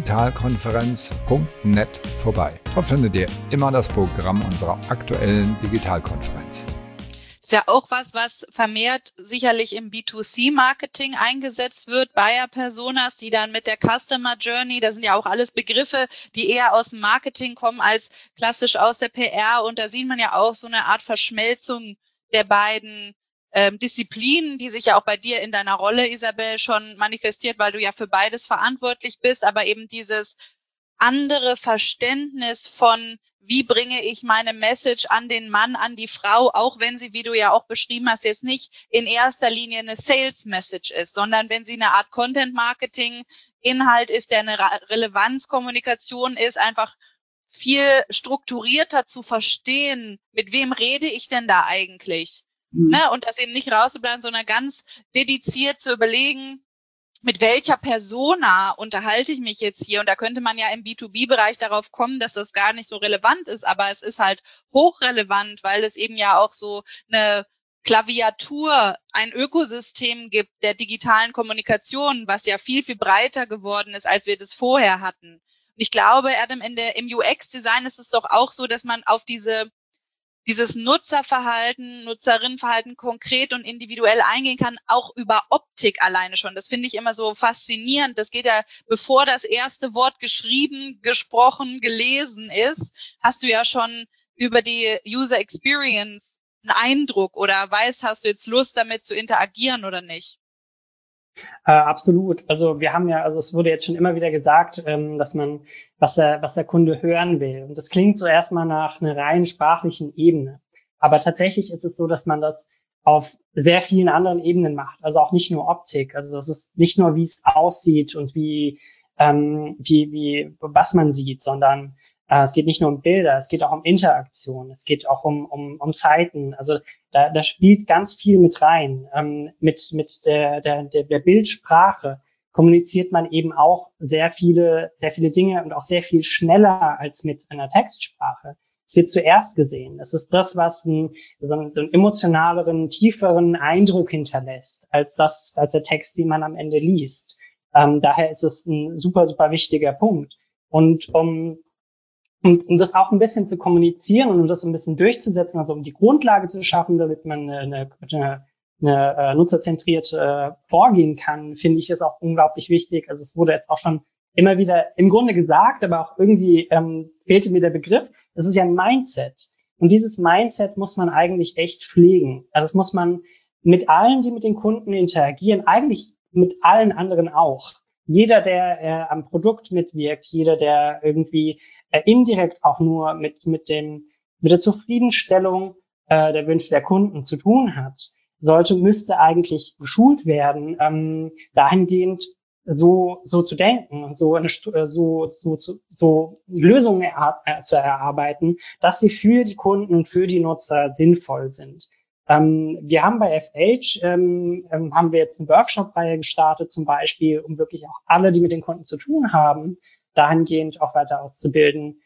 digitalkonferenz.net vorbei. Dort findet ihr immer das Programm unserer aktuellen Digitalkonferenz. Ist ja auch was vermehrt sicherlich im B2C-Marketing eingesetzt wird, Buyer-Personas, die dann mit der Customer Journey, das sind ja auch alles Begriffe, die eher aus dem Marketing kommen als klassisch aus der PR, und da sieht man ja auch so eine Art Verschmelzung der beiden Disziplinen, die sich ja auch bei dir in deiner Rolle, Isabel, schon manifestiert, weil du ja für beides verantwortlich bist, aber eben dieses andere Verständnis von, wie bringe ich meine Message an den Mann, an die Frau, auch wenn sie, wie du ja auch beschrieben hast, jetzt nicht in erster Linie eine Sales-Message ist, sondern wenn sie eine Art Content-Marketing-Inhalt ist, der eine Relevanzkommunikation ist, einfach viel strukturierter zu verstehen, mit wem rede ich denn da eigentlich? Ne? Und das eben nicht rauszubleiben, sondern ganz dediziert zu überlegen, mit welcher Persona unterhalte ich mich jetzt hier? Und da könnte man ja im B2B-Bereich darauf kommen, dass das gar nicht so relevant ist, aber es ist halt hochrelevant, weil es eben ja auch so eine Klaviatur, ein Ökosystem gibt der digitalen Kommunikation, was ja viel, viel breiter geworden ist, als wir das vorher hatten. Und ich glaube, Adam, im UX-Design ist es doch auch so, dass man auf dieses Nutzerverhalten, Nutzerinnenverhalten konkret und individuell eingehen kann, auch über Optik alleine schon. Das finde ich immer so faszinierend. Das geht ja, bevor das erste Wort geschrieben, gesprochen, gelesen ist, hast du ja schon über die User Experience einen Eindruck oder hast du jetzt Lust, damit zu interagieren oder nicht? Absolut. Also wir haben ja, also es wurde jetzt schon immer wieder gesagt, dass man, was der Kunde hören will. Und das klingt so erstmal nach einer rein sprachlichen Ebene. Aber tatsächlich ist es so, dass man das auf sehr vielen anderen Ebenen macht. Also auch nicht nur Optik. Also das ist nicht nur, wie es aussieht und was man sieht, sondern es geht nicht nur um Bilder, es geht auch um Interaktion, es geht auch um Zeiten. Also da spielt ganz viel mit rein. Mit der Bildsprache kommuniziert man eben auch sehr viele Dinge und auch sehr viel schneller als mit einer Textsprache. Es wird zuerst gesehen. Es ist das, was so einen emotionaleren, tieferen Eindruck hinterlässt, als der Text, den man am Ende liest. Daher ist es ein super, super wichtiger Punkt. Und um das auch ein bisschen zu kommunizieren und um das ein bisschen durchzusetzen, also um die Grundlage zu schaffen, damit man eine nutzerzentriert vorgehen kann, finde ich das auch unglaublich wichtig. Also es wurde jetzt auch schon immer wieder im Grunde gesagt, aber auch irgendwie fehlte mir der Begriff. Das ist ja ein Mindset. Und dieses Mindset muss man eigentlich echt pflegen. Also das muss man mit allen, die mit den Kunden interagieren, eigentlich mit allen anderen auch. Jeder, der am Produkt mitwirkt, jeder, der irgendwie indirekt auch nur mit der Zufriedenstellung der Wünsche der Kunden zu tun hat, müsste eigentlich geschult werden, dahingehend so zu denken und so Lösungen zu erarbeiten, dass sie für die Kunden und für die Nutzer sinnvoll sind. Wir haben bei FH, haben wir jetzt eine Workshop-Reihe gestartet zum Beispiel, um wirklich auch alle, die mit den Kunden zu tun haben, dahingehend auch weiter auszubilden,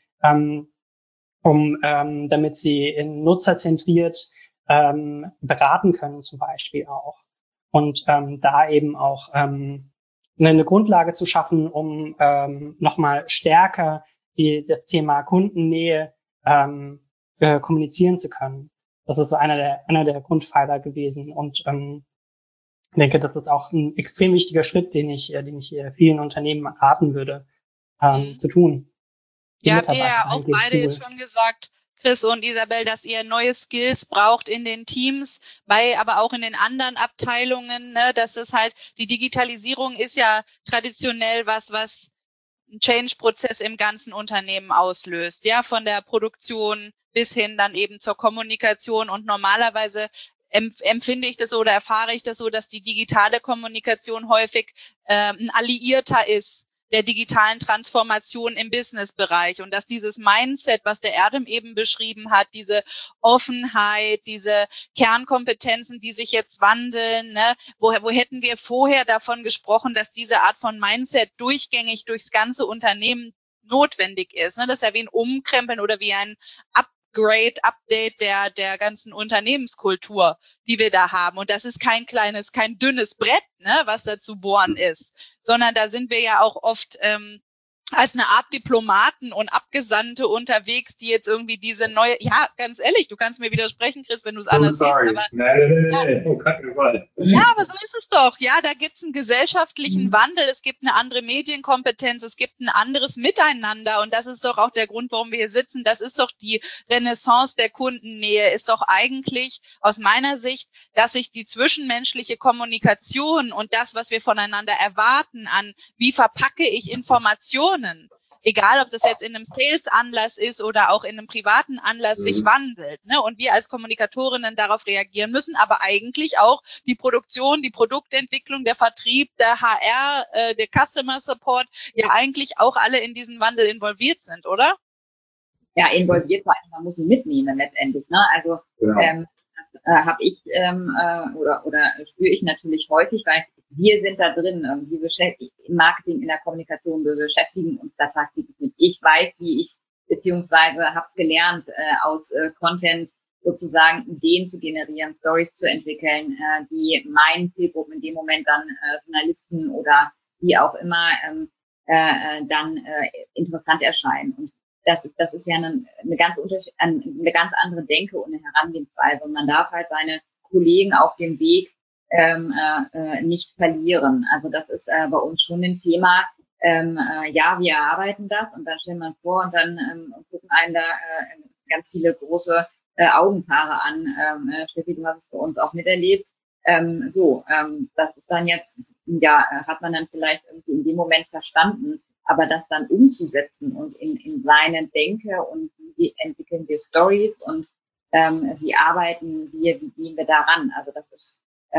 damit sie in nutzerzentriert beraten können zum Beispiel auch. Und da eben auch eine Grundlage zu schaffen, um nochmal stärker das Thema Kundennähe kommunizieren zu können. Das ist so einer der Grundpfeiler gewesen. Und ich denke, das ist auch ein extrem wichtiger Schritt, den ich vielen Unternehmen raten würde, zu tun. Ja, habt ihr ja auch beide jetzt schon gesagt, Chris und Isabel, dass ihr neue Skills braucht in den Teams, aber auch in den anderen Abteilungen, ne? Das ist halt, die Digitalisierung ist ja traditionell was einen Change-Prozess im ganzen Unternehmen auslöst, ja, von der Produktion bis hin dann eben zur Kommunikation. Und normalerweise empfinde ich das so oder erfahre ich das so, dass die digitale Kommunikation häufig ein Alliierter ist der digitalen Transformation im Businessbereich und dass dieses Mindset, was der Erdem eben beschrieben hat, diese Offenheit, diese Kernkompetenzen, die sich jetzt wandeln, ne, wo hätten wir vorher davon gesprochen, dass diese Art von Mindset durchgängig durchs ganze Unternehmen notwendig ist, ne? Das ist ja wie ein Umkrempeln oder wie ein Update der ganzen Unternehmenskultur, die wir da haben. Und das ist kein dünnes Brett, ne, was da zu bohren ist, sondern da sind wir ja auch oft als eine Art Diplomaten und Abgesandte unterwegs, die jetzt irgendwie diese neue, ja, ganz ehrlich, du kannst mir widersprechen, Chris, wenn du es anders siehst, aber Nein, oh Gott, ja, aber so ist es doch. Ja, da gibt's einen gesellschaftlichen Wandel, es gibt eine andere Medienkompetenz, es gibt ein anderes Miteinander und das ist doch auch der Grund, warum wir hier sitzen. Das ist doch die Renaissance der Kundennähe, ist doch eigentlich aus meiner Sicht, dass sich die zwischenmenschliche Kommunikation und das, was wir voneinander erwarten an, wie verpacke ich Informationen, egal ob das jetzt in einem Sales-Anlass ist oder auch in einem privaten Anlass, sich wandelt, ne? Und wir als Kommunikatorinnen darauf reagieren müssen, aber eigentlich auch die Produktion, die Produktentwicklung, der Vertrieb, der HR, der Customer Support, ja eigentlich auch alle in diesen Wandel involviert sind, oder? Ja, involviert, weil man muss ihn mitnehmen letztendlich, ne? Also habe ich oder spüre ich natürlich häufig, weil wir sind da drin, im Marketing, in der Kommunikation, wir beschäftigen uns da tagtäglich mit. Ich weiß, wie ich, beziehungsweise habe es gelernt, aus Content sozusagen Ideen zu generieren, Stories zu entwickeln, die meinen Zielgruppen in dem Moment dann Journalisten oder wie auch immer dann interessant erscheinen. Und das ist ja eine ganz andere Denke und eine Herangehensweise. Und man darf halt seine Kollegen auf dem Weg nicht verlieren. Also das ist bei uns schon ein Thema. Ja, wir erarbeiten das und dann stellen wir vor und dann gucken einen da ganz viele große Augenpaare an. Steffi, du hast es bei uns auch miterlebt. Das ist dann jetzt, ja, hat man dann vielleicht irgendwie in dem Moment verstanden. Aber das dann umzusetzen und in seine Denke und wie entwickeln wir Stories und wie arbeiten wir, wie gehen wir daran? Also das ist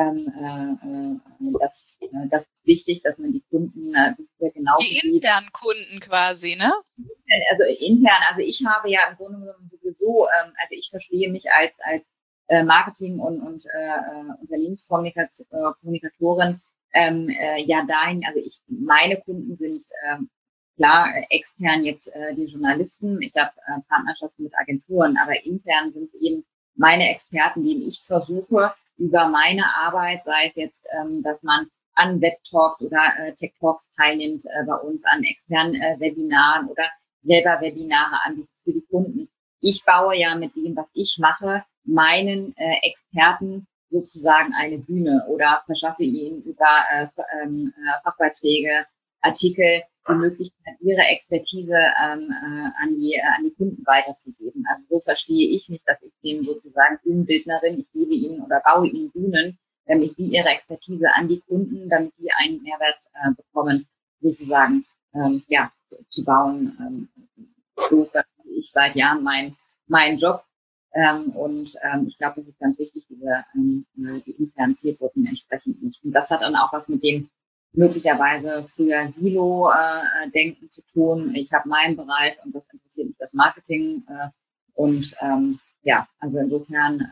das ist wichtig, dass man die Kunden genau die internen Kunden quasi, ne? Also intern, also ich habe ja im Grunde genommen sowieso, also ich verstehe mich als Marketing und Unternehmenskommunikatorin ja dahin, also meine Kunden sind klar extern jetzt die Journalisten, ich habe Partnerschaften mit Agenturen, aber intern sind eben meine Experten, denen ich versuche, über meine Arbeit, sei es jetzt, dass man an Web-Talks oder Tech-Talks teilnimmt bei uns, an externen Webinaren oder selber Webinare anbietet für die Kunden. Ich baue ja mit dem, was ich mache, meinen Experten sozusagen eine Bühne oder verschaffe ihnen über Fachbeiträge, Artikel die Möglichkeit, ihre Expertise an die Kunden weiterzugeben. Also so verstehe ich mich, dass ich denen sozusagen Bühnenbildnerin, ich gebe ihnen oder baue ihnen Bühnen, damit sie ihre Expertise an die Kunden, damit sie einen Mehrwert bekommen, sozusagen zu bauen. So verstehe ich seit Jahren meinen Job. Ich glaube, das ist ganz wichtig, die internen Zielgruppen entsprechend nicht. Und das hat dann auch was mit dem möglicherweise früher Silo-Denken zu tun. Ich habe meinen Bereich und das interessiert mich das Marketing. Also insofern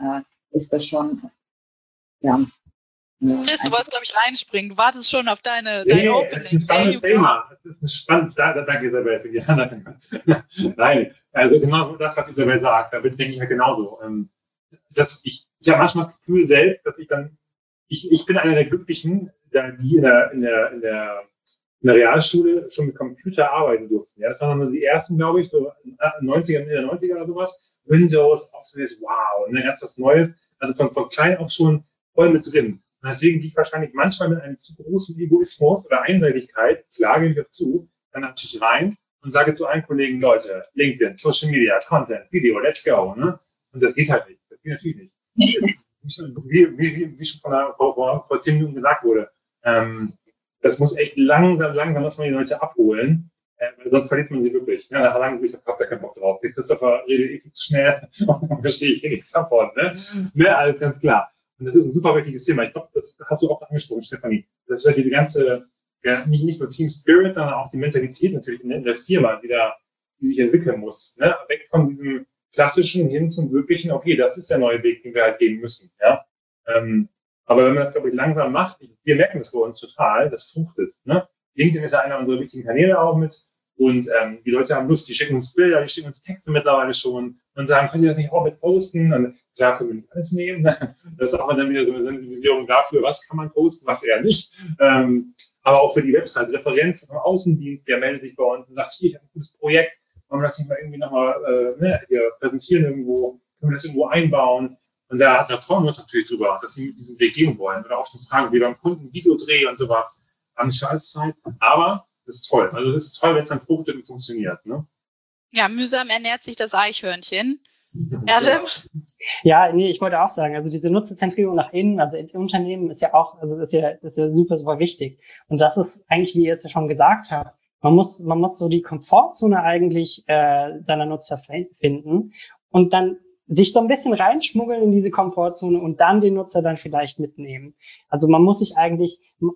ist das schon, ja. Chris, du wolltest, glaube ich, reinspringen. Du wartest schon auf dein Opening. Das ist ein spannendes Thema. Das ist ein spannendes, danke Isabel für die Anerkennung. Nein, also genau das, was Isabel sagt, da denke ich mir genauso. Ich habe manchmal das Gefühl selbst, dass ich bin einer der Glücklichen, die in der Realschule schon mit Computer arbeiten durften. Ja, das waren dann die ersten, glaube ich, so 90er, Mitte der 90er oder sowas. Windows, Office, wow, ne, ganz was Neues. Also von klein auf schon voll mit drin. Und deswegen gehe ich wahrscheinlich manchmal mit einem zu großen Egoismus oder Einseitigkeit, klar gebe ich auch zu, dann natürlich rein und sage zu allen Kollegen, Leute, LinkedIn, Social Media, Content, Video, let's go. Ne? Und das geht halt nicht. Das geht natürlich nicht. Wie schon vor 10 Minuten gesagt wurde, das muss echt langsam muss man die Leute abholen, weil sonst verliert man sie wirklich. Ja, da sagen sie, ich hab da keinen Bock drauf. Der Christopher redet viel zu schnell und dann verstehe ich nichts davon. Ne, alles ganz klar. Und das ist ein super wichtiges Thema. Ich glaube, das hast du auch angesprochen, Stefanie. Das ist ja diese ganze, ja, nicht nur Team Spirit, sondern auch die Mentalität natürlich in der Firma, die sich entwickeln muss. Ne? Weg von diesem klassischen hin zum wirklichen, okay, das ist der neue Weg, den wir halt gehen müssen. Ja? Aber wenn man das, glaube ich, langsam macht, wir merken das bei uns total, das fruchtet. Ne? LinkedIn ist ja einer unserer wichtigen Kanäle auch mit. Und die Leute haben Lust, die schicken uns Bilder, die schicken uns Texte mittlerweile schon und sagen, könnt ihr das nicht auch mit posten? Und klar, können wir nicht alles nehmen. Das ist auch dann wieder so eine Sensibilisierung dafür, was kann man posten, was eher nicht. Aber auch für die Website, Referenz vom Außendienst, der meldet sich bei uns und sagt, hier, ich habe ein gutes Projekt, wollen wir das nicht mal irgendwie nochmal hier präsentieren irgendwo, können wir das irgendwo einbauen? Und da freuen wir uns natürlich drüber, dass sie mit diesem Weg gehen wollen. Oder auch die Fragen, wie beim Kunden Videodreh und sowas. Haben nicht für alles Zeit, aber das ist toll. Also das ist toll, wenn es dann fruchtet und funktioniert. Ne? Ja, mühsam ernährt sich das Eichhörnchen. Adam? Ja, nee, ich wollte auch sagen, also diese Nutzerzentrierung nach innen, also ins Unternehmen ist ja auch, also ist ja super, super wichtig. Und das ist eigentlich, wie ihr es ja schon gesagt habt, man muss so die Komfortzone eigentlich seiner Nutzer finden und dann sich so ein bisschen reinschmuggeln in diese Komfortzone und dann den Nutzer dann vielleicht mitnehmen. Also man muss sich eigentlich,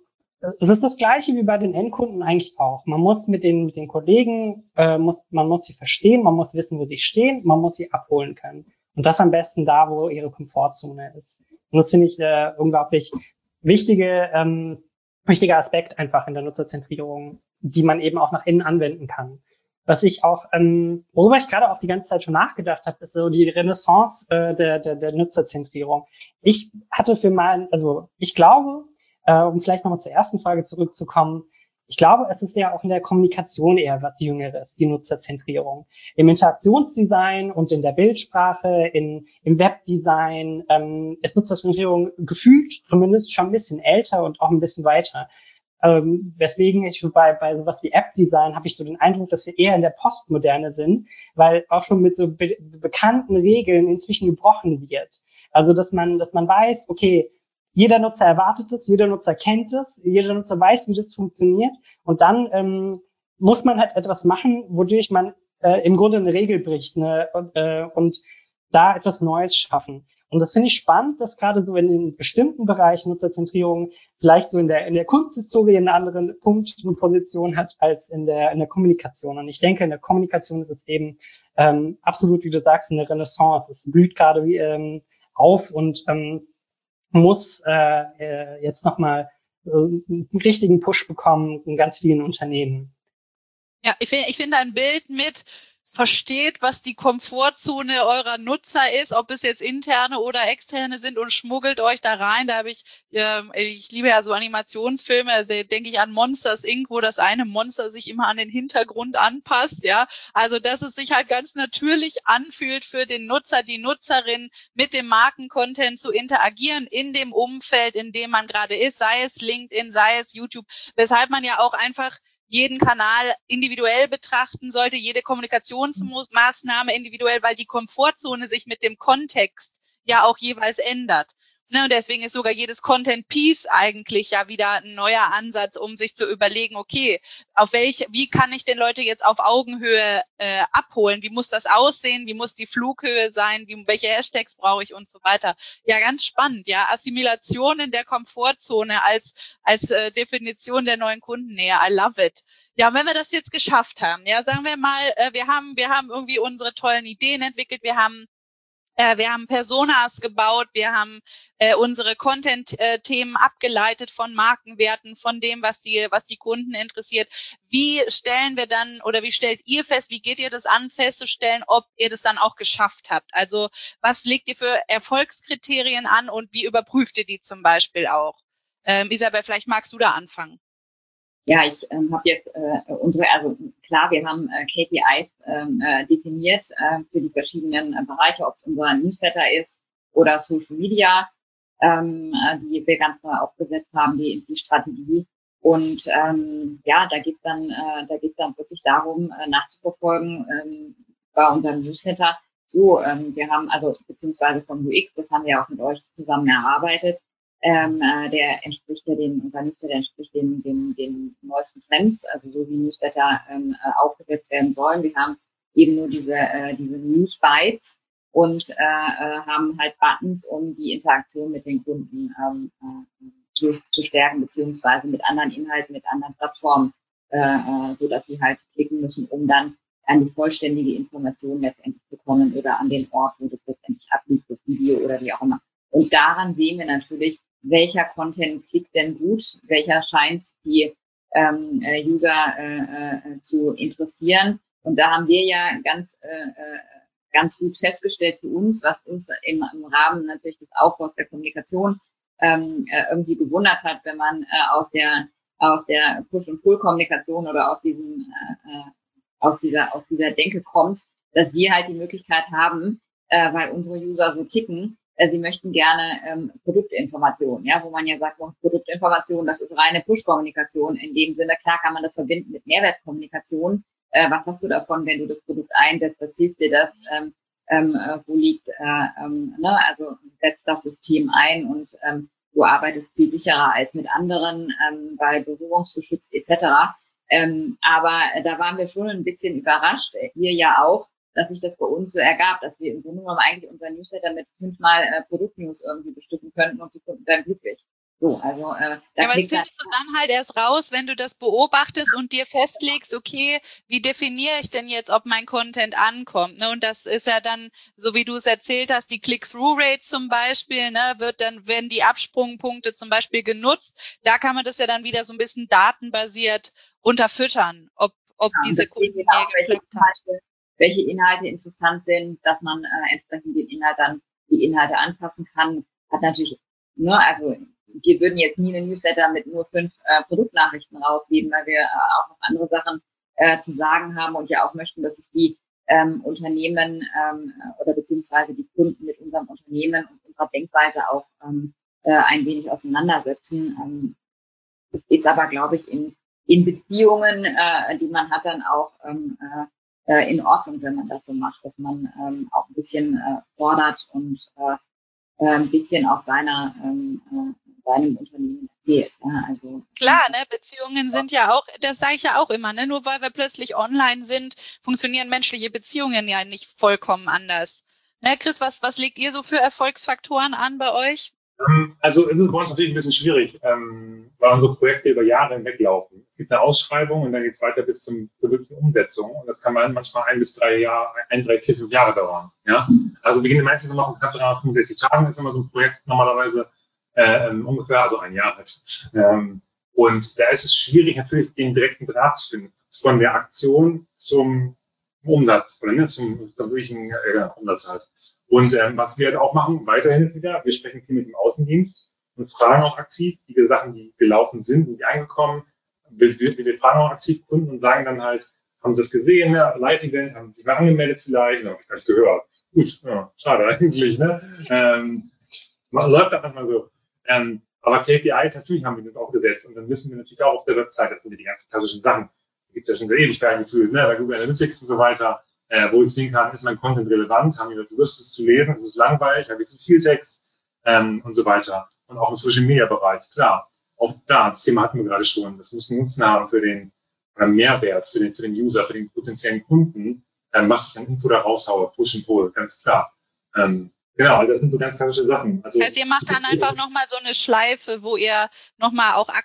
es ist das Gleiche wie bei den Endkunden eigentlich auch. Man muss mit den Kollegen, man muss sie verstehen, man muss wissen, wo sie stehen, man muss sie abholen können. Und das am besten da, wo ihre Komfortzone ist. Und das finde ich unglaublich wichtiger Aspekt einfach in der Nutzerzentrierung, die man eben auch nach innen anwenden kann. Was ich auch, worüber ich gerade auch die ganze Zeit schon nachgedacht habe, ist so die Renaissance der Nutzerzentrierung. Ich hatte ich glaube, um vielleicht nochmal zur ersten Frage zurückzukommen, ich glaube, es ist ja auch in der Kommunikation eher was Jüngeres, die Nutzerzentrierung. Im Interaktionsdesign und in der Bildsprache, im Webdesign ist Nutzerzentrierung gefühlt zumindest schon ein bisschen älter und auch ein bisschen weiter. Weswegen ich bei sowas wie App-Design habe ich so den Eindruck, dass wir eher in der Postmoderne sind, weil auch schon mit so bekannten Regeln inzwischen gebrochen wird. Also dass man weiß, okay, jeder Nutzer erwartet es, jeder Nutzer kennt es, jeder Nutzer weiß, wie das funktioniert. Und dann muss man halt etwas machen, wodurch man im Grunde eine Regel bricht, ne? Und da etwas Neues schaffen. Und das finde ich spannend, dass gerade so in den bestimmten Bereichen Nutzerzentrierung vielleicht so in der Kunsthistorie einen anderen Punkt und Position hat als in der Kommunikation. Und ich denke, in der Kommunikation ist es eben absolut, wie du sagst, eine Renaissance. Es blüht gerade auf und muss jetzt nochmal einen richtigen Push bekommen in ganz vielen Unternehmen. Ja, ich finde ein Bild mit versteht, was die Komfortzone eurer Nutzer ist, ob es jetzt interne oder externe sind und schmuggelt euch da rein. Da habe ich liebe ja so Animationsfilme, da denke ich an Monsters Inc., wo das eine Monster sich immer an den Hintergrund anpasst, ja. Also, dass es sich halt ganz natürlich anfühlt für den Nutzer, die Nutzerin mit dem Markencontent zu interagieren in dem Umfeld, in dem man gerade ist, sei es LinkedIn, sei es YouTube, weshalb man ja auch einfach jeden Kanal individuell betrachten sollte, jede Kommunikationsmaßnahme individuell, weil die Komfortzone sich mit dem Kontext ja auch jeweils ändert. Ne, und deswegen ist sogar jedes Content-Piece eigentlich ja wieder ein neuer Ansatz, um sich zu überlegen, okay, wie kann ich denn Leute jetzt auf Augenhöhe abholen? Wie muss das aussehen? Wie muss die Flughöhe sein? Welche Hashtags brauche ich und so weiter? Ja, ganz spannend, ja. Assimilation in der Komfortzone als Definition der neuen Kundennähe. I love it. Ja, und wenn wir das jetzt geschafft haben, ja, sagen wir mal, wir haben irgendwie unsere tollen Ideen entwickelt, wir haben Wir haben Personas gebaut, wir haben unsere Content-Themen abgeleitet von Markenwerten, von dem, was die Kunden interessiert. Wie stellen wir dann oder wie stellt ihr fest, wie geht ihr das an, festzustellen, ob ihr das dann auch geschafft habt? Also was legt ihr für Erfolgskriterien an und wie überprüft ihr die zum Beispiel auch? Isabel, vielleicht magst du da anfangen. Ja, ich habe jetzt also klar, wir haben KPIs definiert für die verschiedenen Bereiche, ob es unser Newsletter ist oder Social Media, die wir ganz neu aufgesetzt haben, die Strategie. Und ja, da geht's dann wirklich darum, nachzuverfolgen bei unserem Newsletter. So, wir haben also beziehungsweise vom UX, das haben wir auch mit euch zusammen erarbeitet. Der entspricht ja unser Newsletter entspricht den neuesten Trends, also so wie Newsletter aufgesetzt werden sollen. Wir haben eben nur diese News Bites und haben halt Buttons, um die Interaktion mit den Kunden zu stärken, beziehungsweise mit anderen Inhalten, mit anderen Plattformen, so dass sie halt klicken müssen, um dann an die vollständige Information letztendlich zu kommen oder an den Ort, wo das letztendlich abliegt, das Video oder wie auch immer. Und daran sehen wir natürlich, welcher Content klickt denn gut, welcher scheint die User zu interessieren. Und da haben wir ja ganz gut festgestellt für uns, was uns im Rahmen natürlich des Aufbaus der Kommunikation irgendwie gewundert hat, wenn man aus der Push- und Pull-Kommunikation oder aus dieser Denke kommt, dass wir halt die Möglichkeit haben, weil unsere User so ticken, sie möchten gerne Produktinformationen, ja, wo man ja sagt, Produktinformation, das ist reine Push-Kommunikation. In dem Sinne, klar kann man das verbinden mit Mehrwertkommunikation. Was hast du davon, wenn du das Produkt einsetzt? Was hilft dir das? Wo liegt, also setzt das System ein und du arbeitest viel sicherer als mit anderen, weil berührungsgeschützt etc. Aber da waren wir schon ein bisschen überrascht, ihr ja auch, dass sich das bei uns so ergab, dass wir im Grunde genommen eigentlich unser Newsletter mit 5-mal Produktnews irgendwie bestücken könnten und die Kunden dann glücklich. So, also aber das findest du dann halt erst raus, wenn du das beobachtest und dir festlegst, okay, wie definiere ich denn jetzt, ob mein Content ankommt, ne? Und das ist ja dann, so wie du es erzählt hast, die Click-Through-Rate zum Beispiel, ne, werden die Absprungpunkte zum Beispiel genutzt. Da kann man das ja dann wieder so ein bisschen datenbasiert unterfüttern, ob diese Kunden mehr geklappt haben. Welche Inhalte interessant sind, dass man entsprechend die Inhalte anpassen kann, hat natürlich, ne, also wir würden jetzt nie einen Newsletter mit nur 5 Produktnachrichten rausgeben, weil wir auch noch andere Sachen zu sagen haben und ja auch möchten, dass sich die Unternehmen oder beziehungsweise die Kunden mit unserem Unternehmen und unserer Denkweise auch ein wenig auseinandersetzen. Ist aber, glaube ich, in Beziehungen, die man hat, dann auch in Ordnung, wenn man das so macht, dass man auch ein bisschen fordert und ein bisschen auf seinem Unternehmen erzählt. Ja, also klar, ne, Beziehungen sind ja auch, das sage ich ja auch immer, ne, nur weil wir plötzlich online sind, funktionieren menschliche Beziehungen ja nicht vollkommen anders. Ne, Chris, was legt ihr so für Erfolgsfaktoren an bei euch? Also es ist bei uns natürlich ein bisschen schwierig, weil unsere Projekte über Jahre hinweg laufen. Es gibt eine Ausschreibung und dann geht es weiter bis zur wirklichen Umsetzung. Und das kann manchmal 1 bis 3 Jahre, 1, 3, 4, 5 Jahre dauern. Ja? Also wir beginnen meistens immer noch knapp 365 Tagen, ist immer so ein Projekt normalerweise ungefähr, also ein Jahr halt. Und da ist es schwierig, natürlich den direkten Draht zu finden, von der Aktion zum Umsatz, oder ne, zum wirklichen Umsatz halt. Und was wir halt auch machen, weiterhin ist wieder, wir sprechen viel mit dem Außendienst und fragen auch aktiv die Sachen, die gelaufen sind, die eingekommen. Wir fragen auch aktiv Kunden und sagen dann halt, haben Sie das gesehen, ne? Live-Event, haben Sie sich mal angemeldet vielleicht? Habe ich gar nicht gehört. Gut, ja, schade eigentlich, ne? Läuft das manchmal so. Aber KPIs, natürlich haben wir das auch gesetzt und dann wissen wir natürlich auch auf der Website, das sind ja die ganzen klassischen Sachen. Da gibt es ja schon eine Ewigkeit gefühlt, ne? Bei Google Analytics und so weiter. Wo ich sehen kann, ist mein Content relevant, haben die Leute Lust, es zu lesen, ist es langweilig, habe ich zu viel Text und so weiter. Und auch im Social-Media-Bereich, klar, auch da, das Thema hatten wir gerade schon, das muss einen Nutzen haben für den Mehrwert, für den User, für den potenziellen Kunden, was ich an Info da raushaue, Push and Pull, ganz klar. Genau, also das sind so ganz klassische Sachen. Also, das heißt, ihr macht dann einfach nochmal so eine Schleife, wo ihr nochmal auch aktiv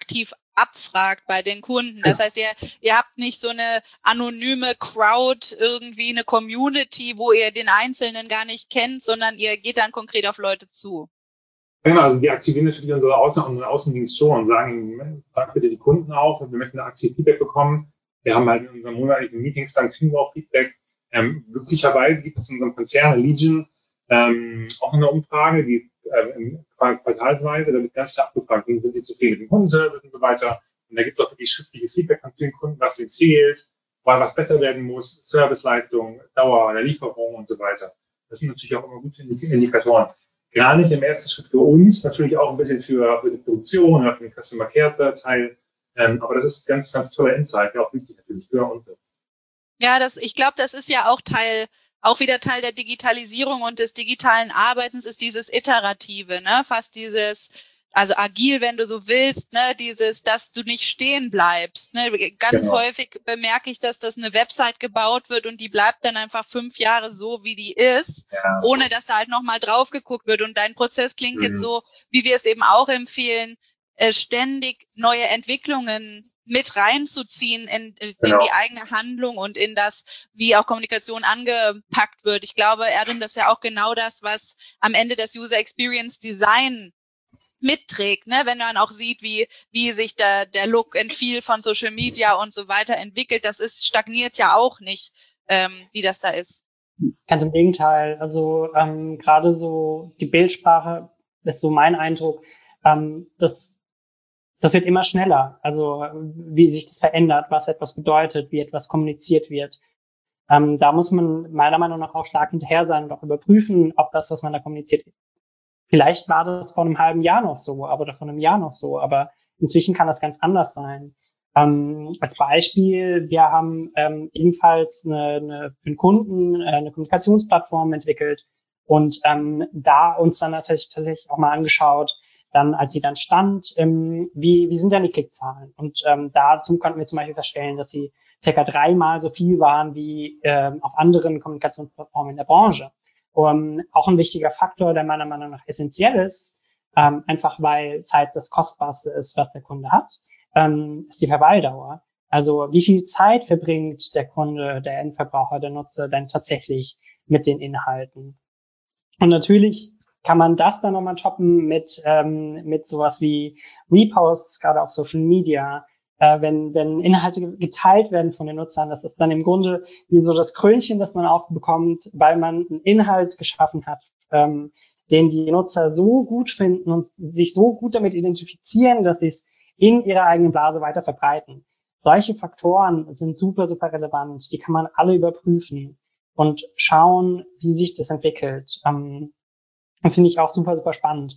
abfragt bei den Kunden. Das heißt, ihr habt nicht so eine anonyme Crowd, irgendwie eine Community, wo ihr den Einzelnen gar nicht kennt, sondern ihr geht dann konkret auf Leute zu. Genau, also wir aktivieren natürlich unseren Außendienst schon und sagen, fragt bitte die Kunden auch, wir möchten da aktiv Feedback bekommen. Wir haben halt in unseren monatlichen Meetings, dann kriegen wir auch Feedback. Glücklicherweise gibt es in unserem Konzern Allegion auch eine Umfrage, die ist quartalsweise, da wird ganz klar abgefragt, wie sind sie zufrieden mit dem Kundenservice und so weiter. Und da gibt es auch wirklich schriftliches Feedback von vielen Kunden, was ihnen fehlt, was besser werden muss, Serviceleistung, Dauer der Lieferung und so weiter. Das sind natürlich auch immer gute Indikatoren. Gar nicht im ersten Schritt für uns, natürlich auch ein bisschen für die Produktion oder für den Customer Care Teil. Aber das ist ganz, ganz toller Insight, der auch wichtig natürlich für uns ist. Ja, ich glaube, das ist ja auch wieder Teil der Digitalisierung und des digitalen Arbeitens ist dieses Iterative, ne? Fast dieses, also agil, wenn du so willst, ne? Dieses, dass du nicht stehen bleibst, ne? Ganz häufig bemerke ich, dass eine Website gebaut wird und die bleibt dann einfach 5 Jahre so, wie die ist, ohne dass da halt nochmal drauf geguckt wird. Und dein Prozess klingt jetzt so, wie wir es eben auch empfehlen, ständig neue Entwicklungen mit reinzuziehen in die eigene Handlung und in das, wie auch Kommunikation angepackt wird. Ich glaube, Erdem, das ist ja auch genau das, was am Ende das User Experience Design mitträgt, ne? Wenn man auch sieht, wie sich der Look and Feel von Social Media und so weiter entwickelt, stagniert ja auch nicht, wie das da ist. Ganz im Gegenteil. Also gerade so die Bildsprache ist so mein Eindruck, das wird immer schneller, also wie sich das verändert, was etwas bedeutet, wie etwas kommuniziert wird. Da muss man meiner Meinung nach auch stark hinterher sein und auch überprüfen, ob das, was man da kommuniziert, vielleicht war das vor einem halben Jahr noch so, oder vor einem Jahr noch so, aber inzwischen kann das ganz anders sein. Als Beispiel, wir haben ebenfalls für den Kunden eine Kommunikationsplattform entwickelt und da uns dann tatsächlich auch mal angeschaut, dann, als sie dann stand, wie sind denn die Klickzahlen? Und dazu konnten wir zum Beispiel feststellen, dass sie circa 3-mal so viel waren wie auf anderen Kommunikationsplattformen in der Branche. Auch ein wichtiger Faktor, der meiner Meinung nach essentiell ist, einfach weil Zeit das Kostbarste ist, was der Kunde hat, ist die Verweildauer. Also wie viel Zeit verbringt der Kunde, der Endverbraucher, der Nutzer denn tatsächlich mit den Inhalten? Und natürlich kann man das dann nochmal toppen mit sowas wie Reposts, gerade auf Social Media, wenn Inhalte geteilt werden von den Nutzern. Das ist dann im Grunde wie so das Krönchen, das man aufbekommt, weil man einen Inhalt geschaffen hat, den die Nutzer so gut finden und sich so gut damit identifizieren, dass sie es in ihrer eigenen Blase weiter verbreiten. Solche Faktoren sind super, super relevant. Die kann man alle überprüfen und schauen, wie sich das entwickelt. Das finde ich auch super, super spannend.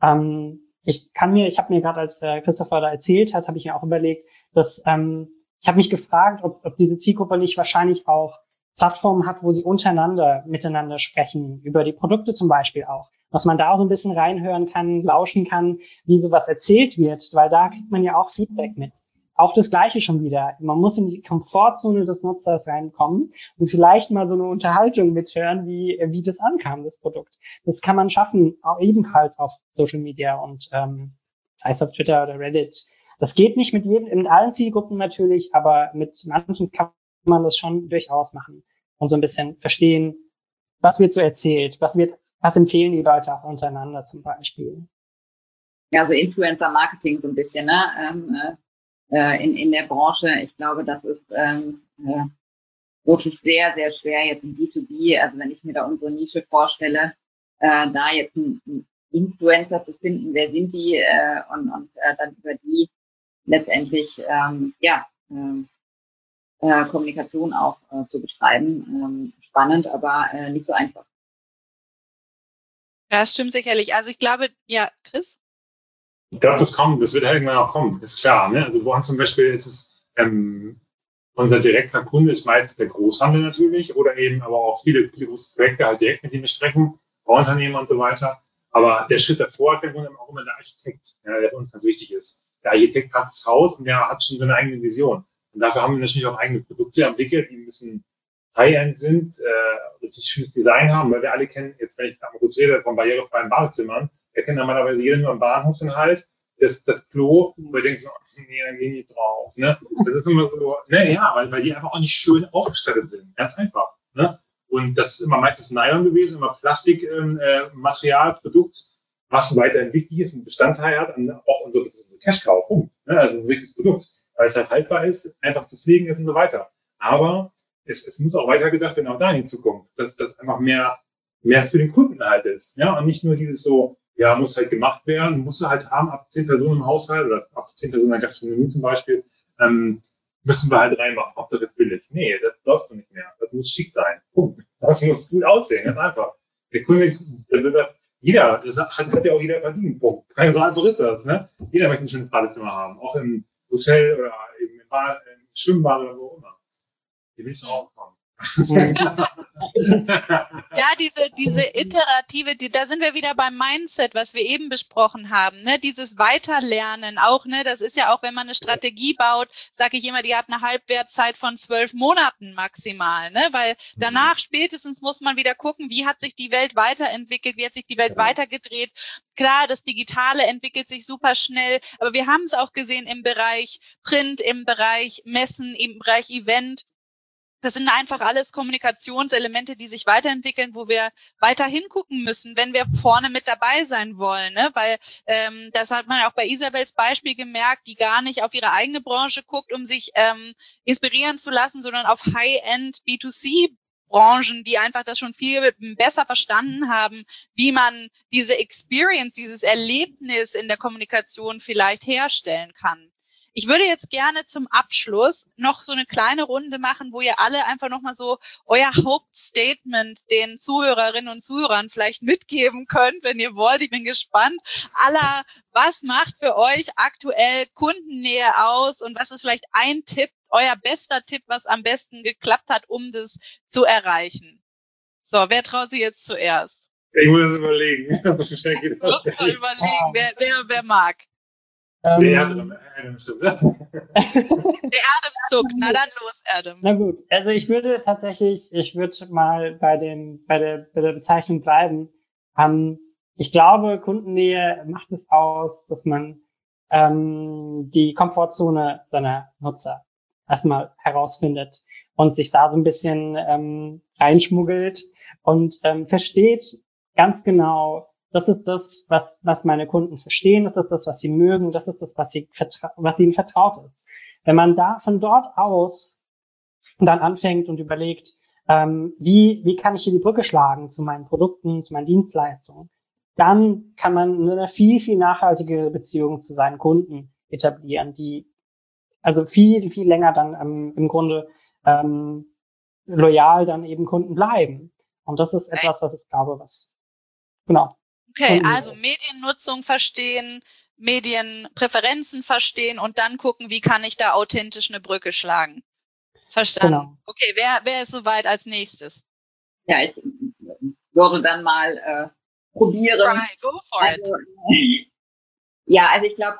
Ich habe mir gerade, als Christopher da erzählt hat, habe ich mir auch überlegt, dass ich habe mich gefragt, ob diese Zielgruppe nicht wahrscheinlich auch Plattformen hat, wo sie miteinander sprechen, über die Produkte zum Beispiel auch. Dass man da so ein bisschen reinhören kann, lauschen kann, wie sowas erzählt wird, weil da kriegt man ja auch Feedback mit. Auch das Gleiche schon wieder. Man muss in die Komfortzone des Nutzers reinkommen und vielleicht mal so eine Unterhaltung mithören, wie das ankam, das Produkt. Das kann man schaffen, auch ebenfalls auf Social Media und sei es auf Twitter oder Reddit. Das geht nicht mit allen Zielgruppen natürlich, aber mit manchen kann man das schon durchaus machen und so ein bisschen verstehen, was wird so erzählt, was empfehlen die Leute auch untereinander zum Beispiel. Ja, so Influencer-Marketing so ein bisschen, ne? In der Branche. Ich glaube, das ist wirklich sehr, sehr schwer jetzt im B2B. Also wenn ich mir da unsere Nische vorstelle, da jetzt einen Influencer zu finden, wer sind die und dann über die letztendlich Kommunikation auch zu betreiben. Spannend, aber nicht so einfach. Das stimmt sicherlich. Also ich glaube, ja, Chris? Ich glaube, das wird irgendwann auch kommen, ist klar. Ne? Also bei uns zum Beispiel ist es, unser direkter Kunde ist meistens der Großhandel natürlich oder eben aber auch viele große Projekte halt direkt mit denen wir sprechen, Bauunternehmer und so weiter. Aber der Schritt davor ist ja auch immer der Architekt, der für uns ganz wichtig ist. Der Architekt hat das Haus und der hat schon seine eigene Vision. Und dafür haben wir natürlich auch eigene Produkte entwickelt, die müssen High-End sind, richtig schönes Design haben, weil wir alle kennen, jetzt wenn ich mal kurz rede, von barrierefreien Badezimmern, wir kennen normalerweise jeder nur am Bahnhof den halt, das Klo, wo du denkst, nee, dann geh nicht drauf, ne? Das ist immer so, ne, ja, weil die einfach auch nicht schön aufgestattet sind. Ganz einfach, ne? Und das ist immer meistens Nylon gewesen, immer Plastikmaterial, Produkt, was weiterhin wichtig ist, ein Bestandteil hat, auch unsere Cash-Cow, Punkt. Ne? Also ein richtiges Produkt, weil es halt haltbar ist, einfach zu pflegen ist und so weiter. Aber es muss auch weitergedacht werden, auch da in die Zukunft, dass das einfach mehr für den Kunden halt ist. Ja, und nicht nur dieses so, ja, muss halt gemacht werden, musst du halt haben, ab 10 Personen im Haushalt oder ab 10 Personen in der Gastronomie zum Beispiel, müssen wir halt reinmachen, ob das jetzt billig. Nee, das läuft so nicht mehr. Das muss schick sein. Punkt. Das muss gut aussehen, ganz einfach. Der Kunde, jeder, das hat ja auch jeder verdient. Punkt. Also einfach ist das, ne? Jeder möchte ein schönes Badezimmer haben. Auch im Hotel oder eben im Bad, im Schwimmbad oder wo immer. Die will ich auch kommen. Ja, diese iterative, da sind wir wieder beim Mindset, was wir eben besprochen haben, ne? Dieses Weiterlernen auch, ne? Das ist ja auch, wenn man eine Strategie baut, sage ich immer, die hat eine Halbwertszeit von 12 Monaten maximal, ne? Weil danach spätestens muss man wieder gucken, wie hat sich die Welt weiterentwickelt, wie hat sich die Welt weitergedreht. Klar, das Digitale entwickelt sich super schnell, aber wir haben es auch gesehen im Bereich Print, im Bereich Messen, im Bereich Event. Das sind einfach alles Kommunikationselemente, die sich weiterentwickeln, wo wir weiter hingucken müssen, wenn wir vorne mit dabei sein wollen, ne? Weil das hat man auch bei Isabels Beispiel gemerkt, die gar nicht auf ihre eigene Branche guckt, um sich inspirieren zu lassen, sondern auf High-End B2C-Branchen, die einfach das schon viel besser verstanden haben, wie man diese Experience, dieses Erlebnis in der Kommunikation vielleicht herstellen kann. Ich würde jetzt gerne zum Abschluss noch so eine kleine Runde machen, wo ihr alle einfach nochmal so euer Hauptstatement den Zuhörerinnen und Zuhörern vielleicht mitgeben könnt, wenn ihr wollt. Ich bin gespannt. Was macht für euch aktuell Kundennähe aus und was ist vielleicht ein Tipp, euer bester Tipp, was am besten geklappt hat, um das zu erreichen? So, wer traut sich jetzt zuerst? Ich muss es überlegen. Wer mag? Der Adam stimmt. Der Adam zuckt. Na dann los, Adam. Na gut, also ich würde mal bei der Bezeichnung bleiben. Ich glaube, Kundennähe macht es aus, dass man die Komfortzone seiner Nutzer erstmal herausfindet und sich da so ein bisschen reinschmuggelt und versteht ganz genau, das ist das, was meine Kunden verstehen, das ist das, was sie mögen, das ist das, was ihnen vertraut ist. Wenn man da von dort aus dann anfängt und überlegt, wie kann ich hier die Brücke schlagen zu meinen Produkten, zu meinen Dienstleistungen, dann kann man eine viel, viel nachhaltigere Beziehung zu seinen Kunden etablieren, die also viel, viel länger dann im Grunde loyal dann eben Kunden bleiben. Und das ist etwas, was ich glaube, genau. Okay, also Mediennutzung verstehen, Medienpräferenzen verstehen und dann gucken, wie kann ich da authentisch eine Brücke schlagen. Verstanden. Genau. Okay, wer ist soweit als nächstes? Ja, ich würde dann mal probieren. Right, go for it. Ja, also ich glaube,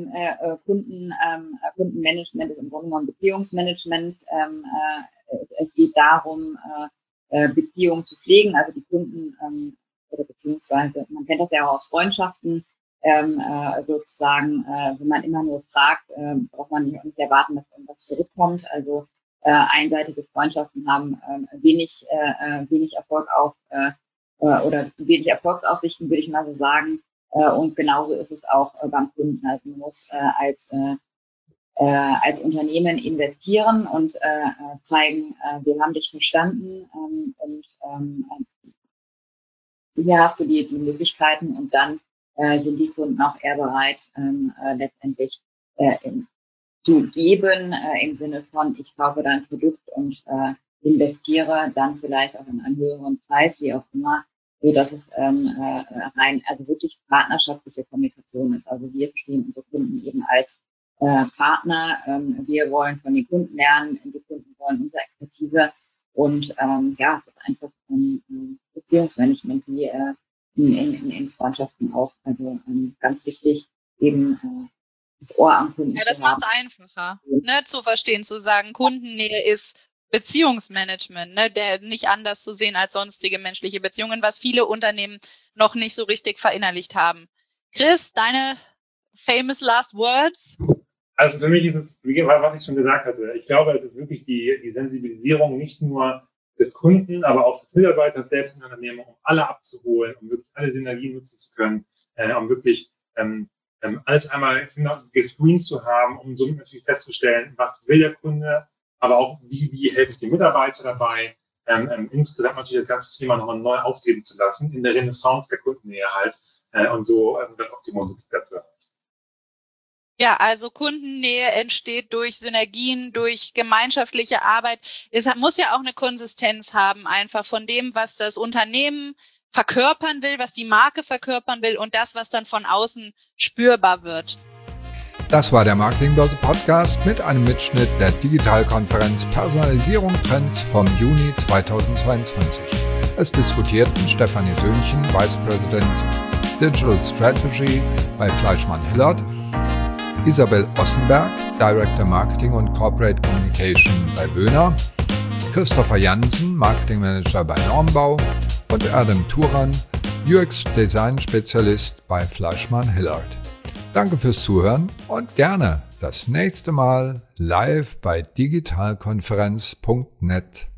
Kundenmanagement ist im Grunde genommen Beziehungsmanagement. Es geht darum, Beziehungen zu pflegen, also die Kunden oder beziehungsweise, man kennt das ja auch aus Freundschaften, sozusagen, wenn man immer nur fragt, braucht man nicht erwarten, dass irgendwas zurückkommt. Also einseitige Freundschaften haben wenig Erfolg oder wenig Erfolgsaussichten, würde ich mal so sagen. Und genauso ist es auch beim Kunden. Also man muss als Unternehmen investieren und zeigen, wir haben dich verstanden und hier hast du die Möglichkeiten und dann sind die Kunden auch eher bereit, letztendlich zu geben, im Sinne von, ich kaufe dein Produkt und investiere dann vielleicht auch in einen höheren Preis, wie auch immer, so dass es also wirklich partnerschaftliche Kommunikation ist. Also wir verstehen unsere Kunden eben als Partner. Wir wollen von den Kunden lernen, die Kunden wollen unsere Expertise. Und es ist einfach Beziehungsmanagement wie in Freundschaften auch. Also ganz wichtig, eben das Ohr am Kunden. Ja, das macht es einfacher, ne, zu verstehen, zu sagen, Kundennähe ist Beziehungsmanagement, ne, der nicht anders zu sehen als sonstige menschliche Beziehungen, was viele Unternehmen noch nicht so richtig verinnerlicht haben. Chris, deine famous last words? Also für mich ist es, was ich schon gesagt hatte, ich glaube, es ist wirklich die Sensibilisierung nicht nur des Kunden, aber auch des Mitarbeiters selbst in der Unternehmung, um alle abzuholen, um wirklich alle Synergien nutzen zu können, um wirklich alles einmal gescreent zu haben, um somit natürlich festzustellen, was will der Kunde, aber auch wie helfe ich dem Mitarbeiter dabei, insgesamt natürlich das ganze Thema nochmal neu aufleben zu lassen, in der Renaissance der Kundennähe halt, und so das Optimum wirklich dafür. Ja, also Kundennähe entsteht durch Synergien, durch gemeinschaftliche Arbeit. Es muss ja auch eine Konsistenz haben, einfach von dem, was das Unternehmen verkörpern will, was die Marke verkörpern will und das, was dann von außen spürbar wird. Das war der Marketingbörse Podcast mit einem Mitschnitt der Digitalkonferenz Personalisierung Trends vom Juni 2022. Es diskutierten Stefanie Söhnchen, Vice President Digital Strategy bei Fleischmann-Hillard, Isabel Ossenberg, Director Marketing und Corporate Communication bei Wöhner, Christopher Jansen, Marketing Manager bei Normbau und Erdem Turan, UX-Design-Spezialist bei Fleischmann-Hillard. Danke fürs Zuhören und gerne das nächste Mal live bei digitalkonferenz.net.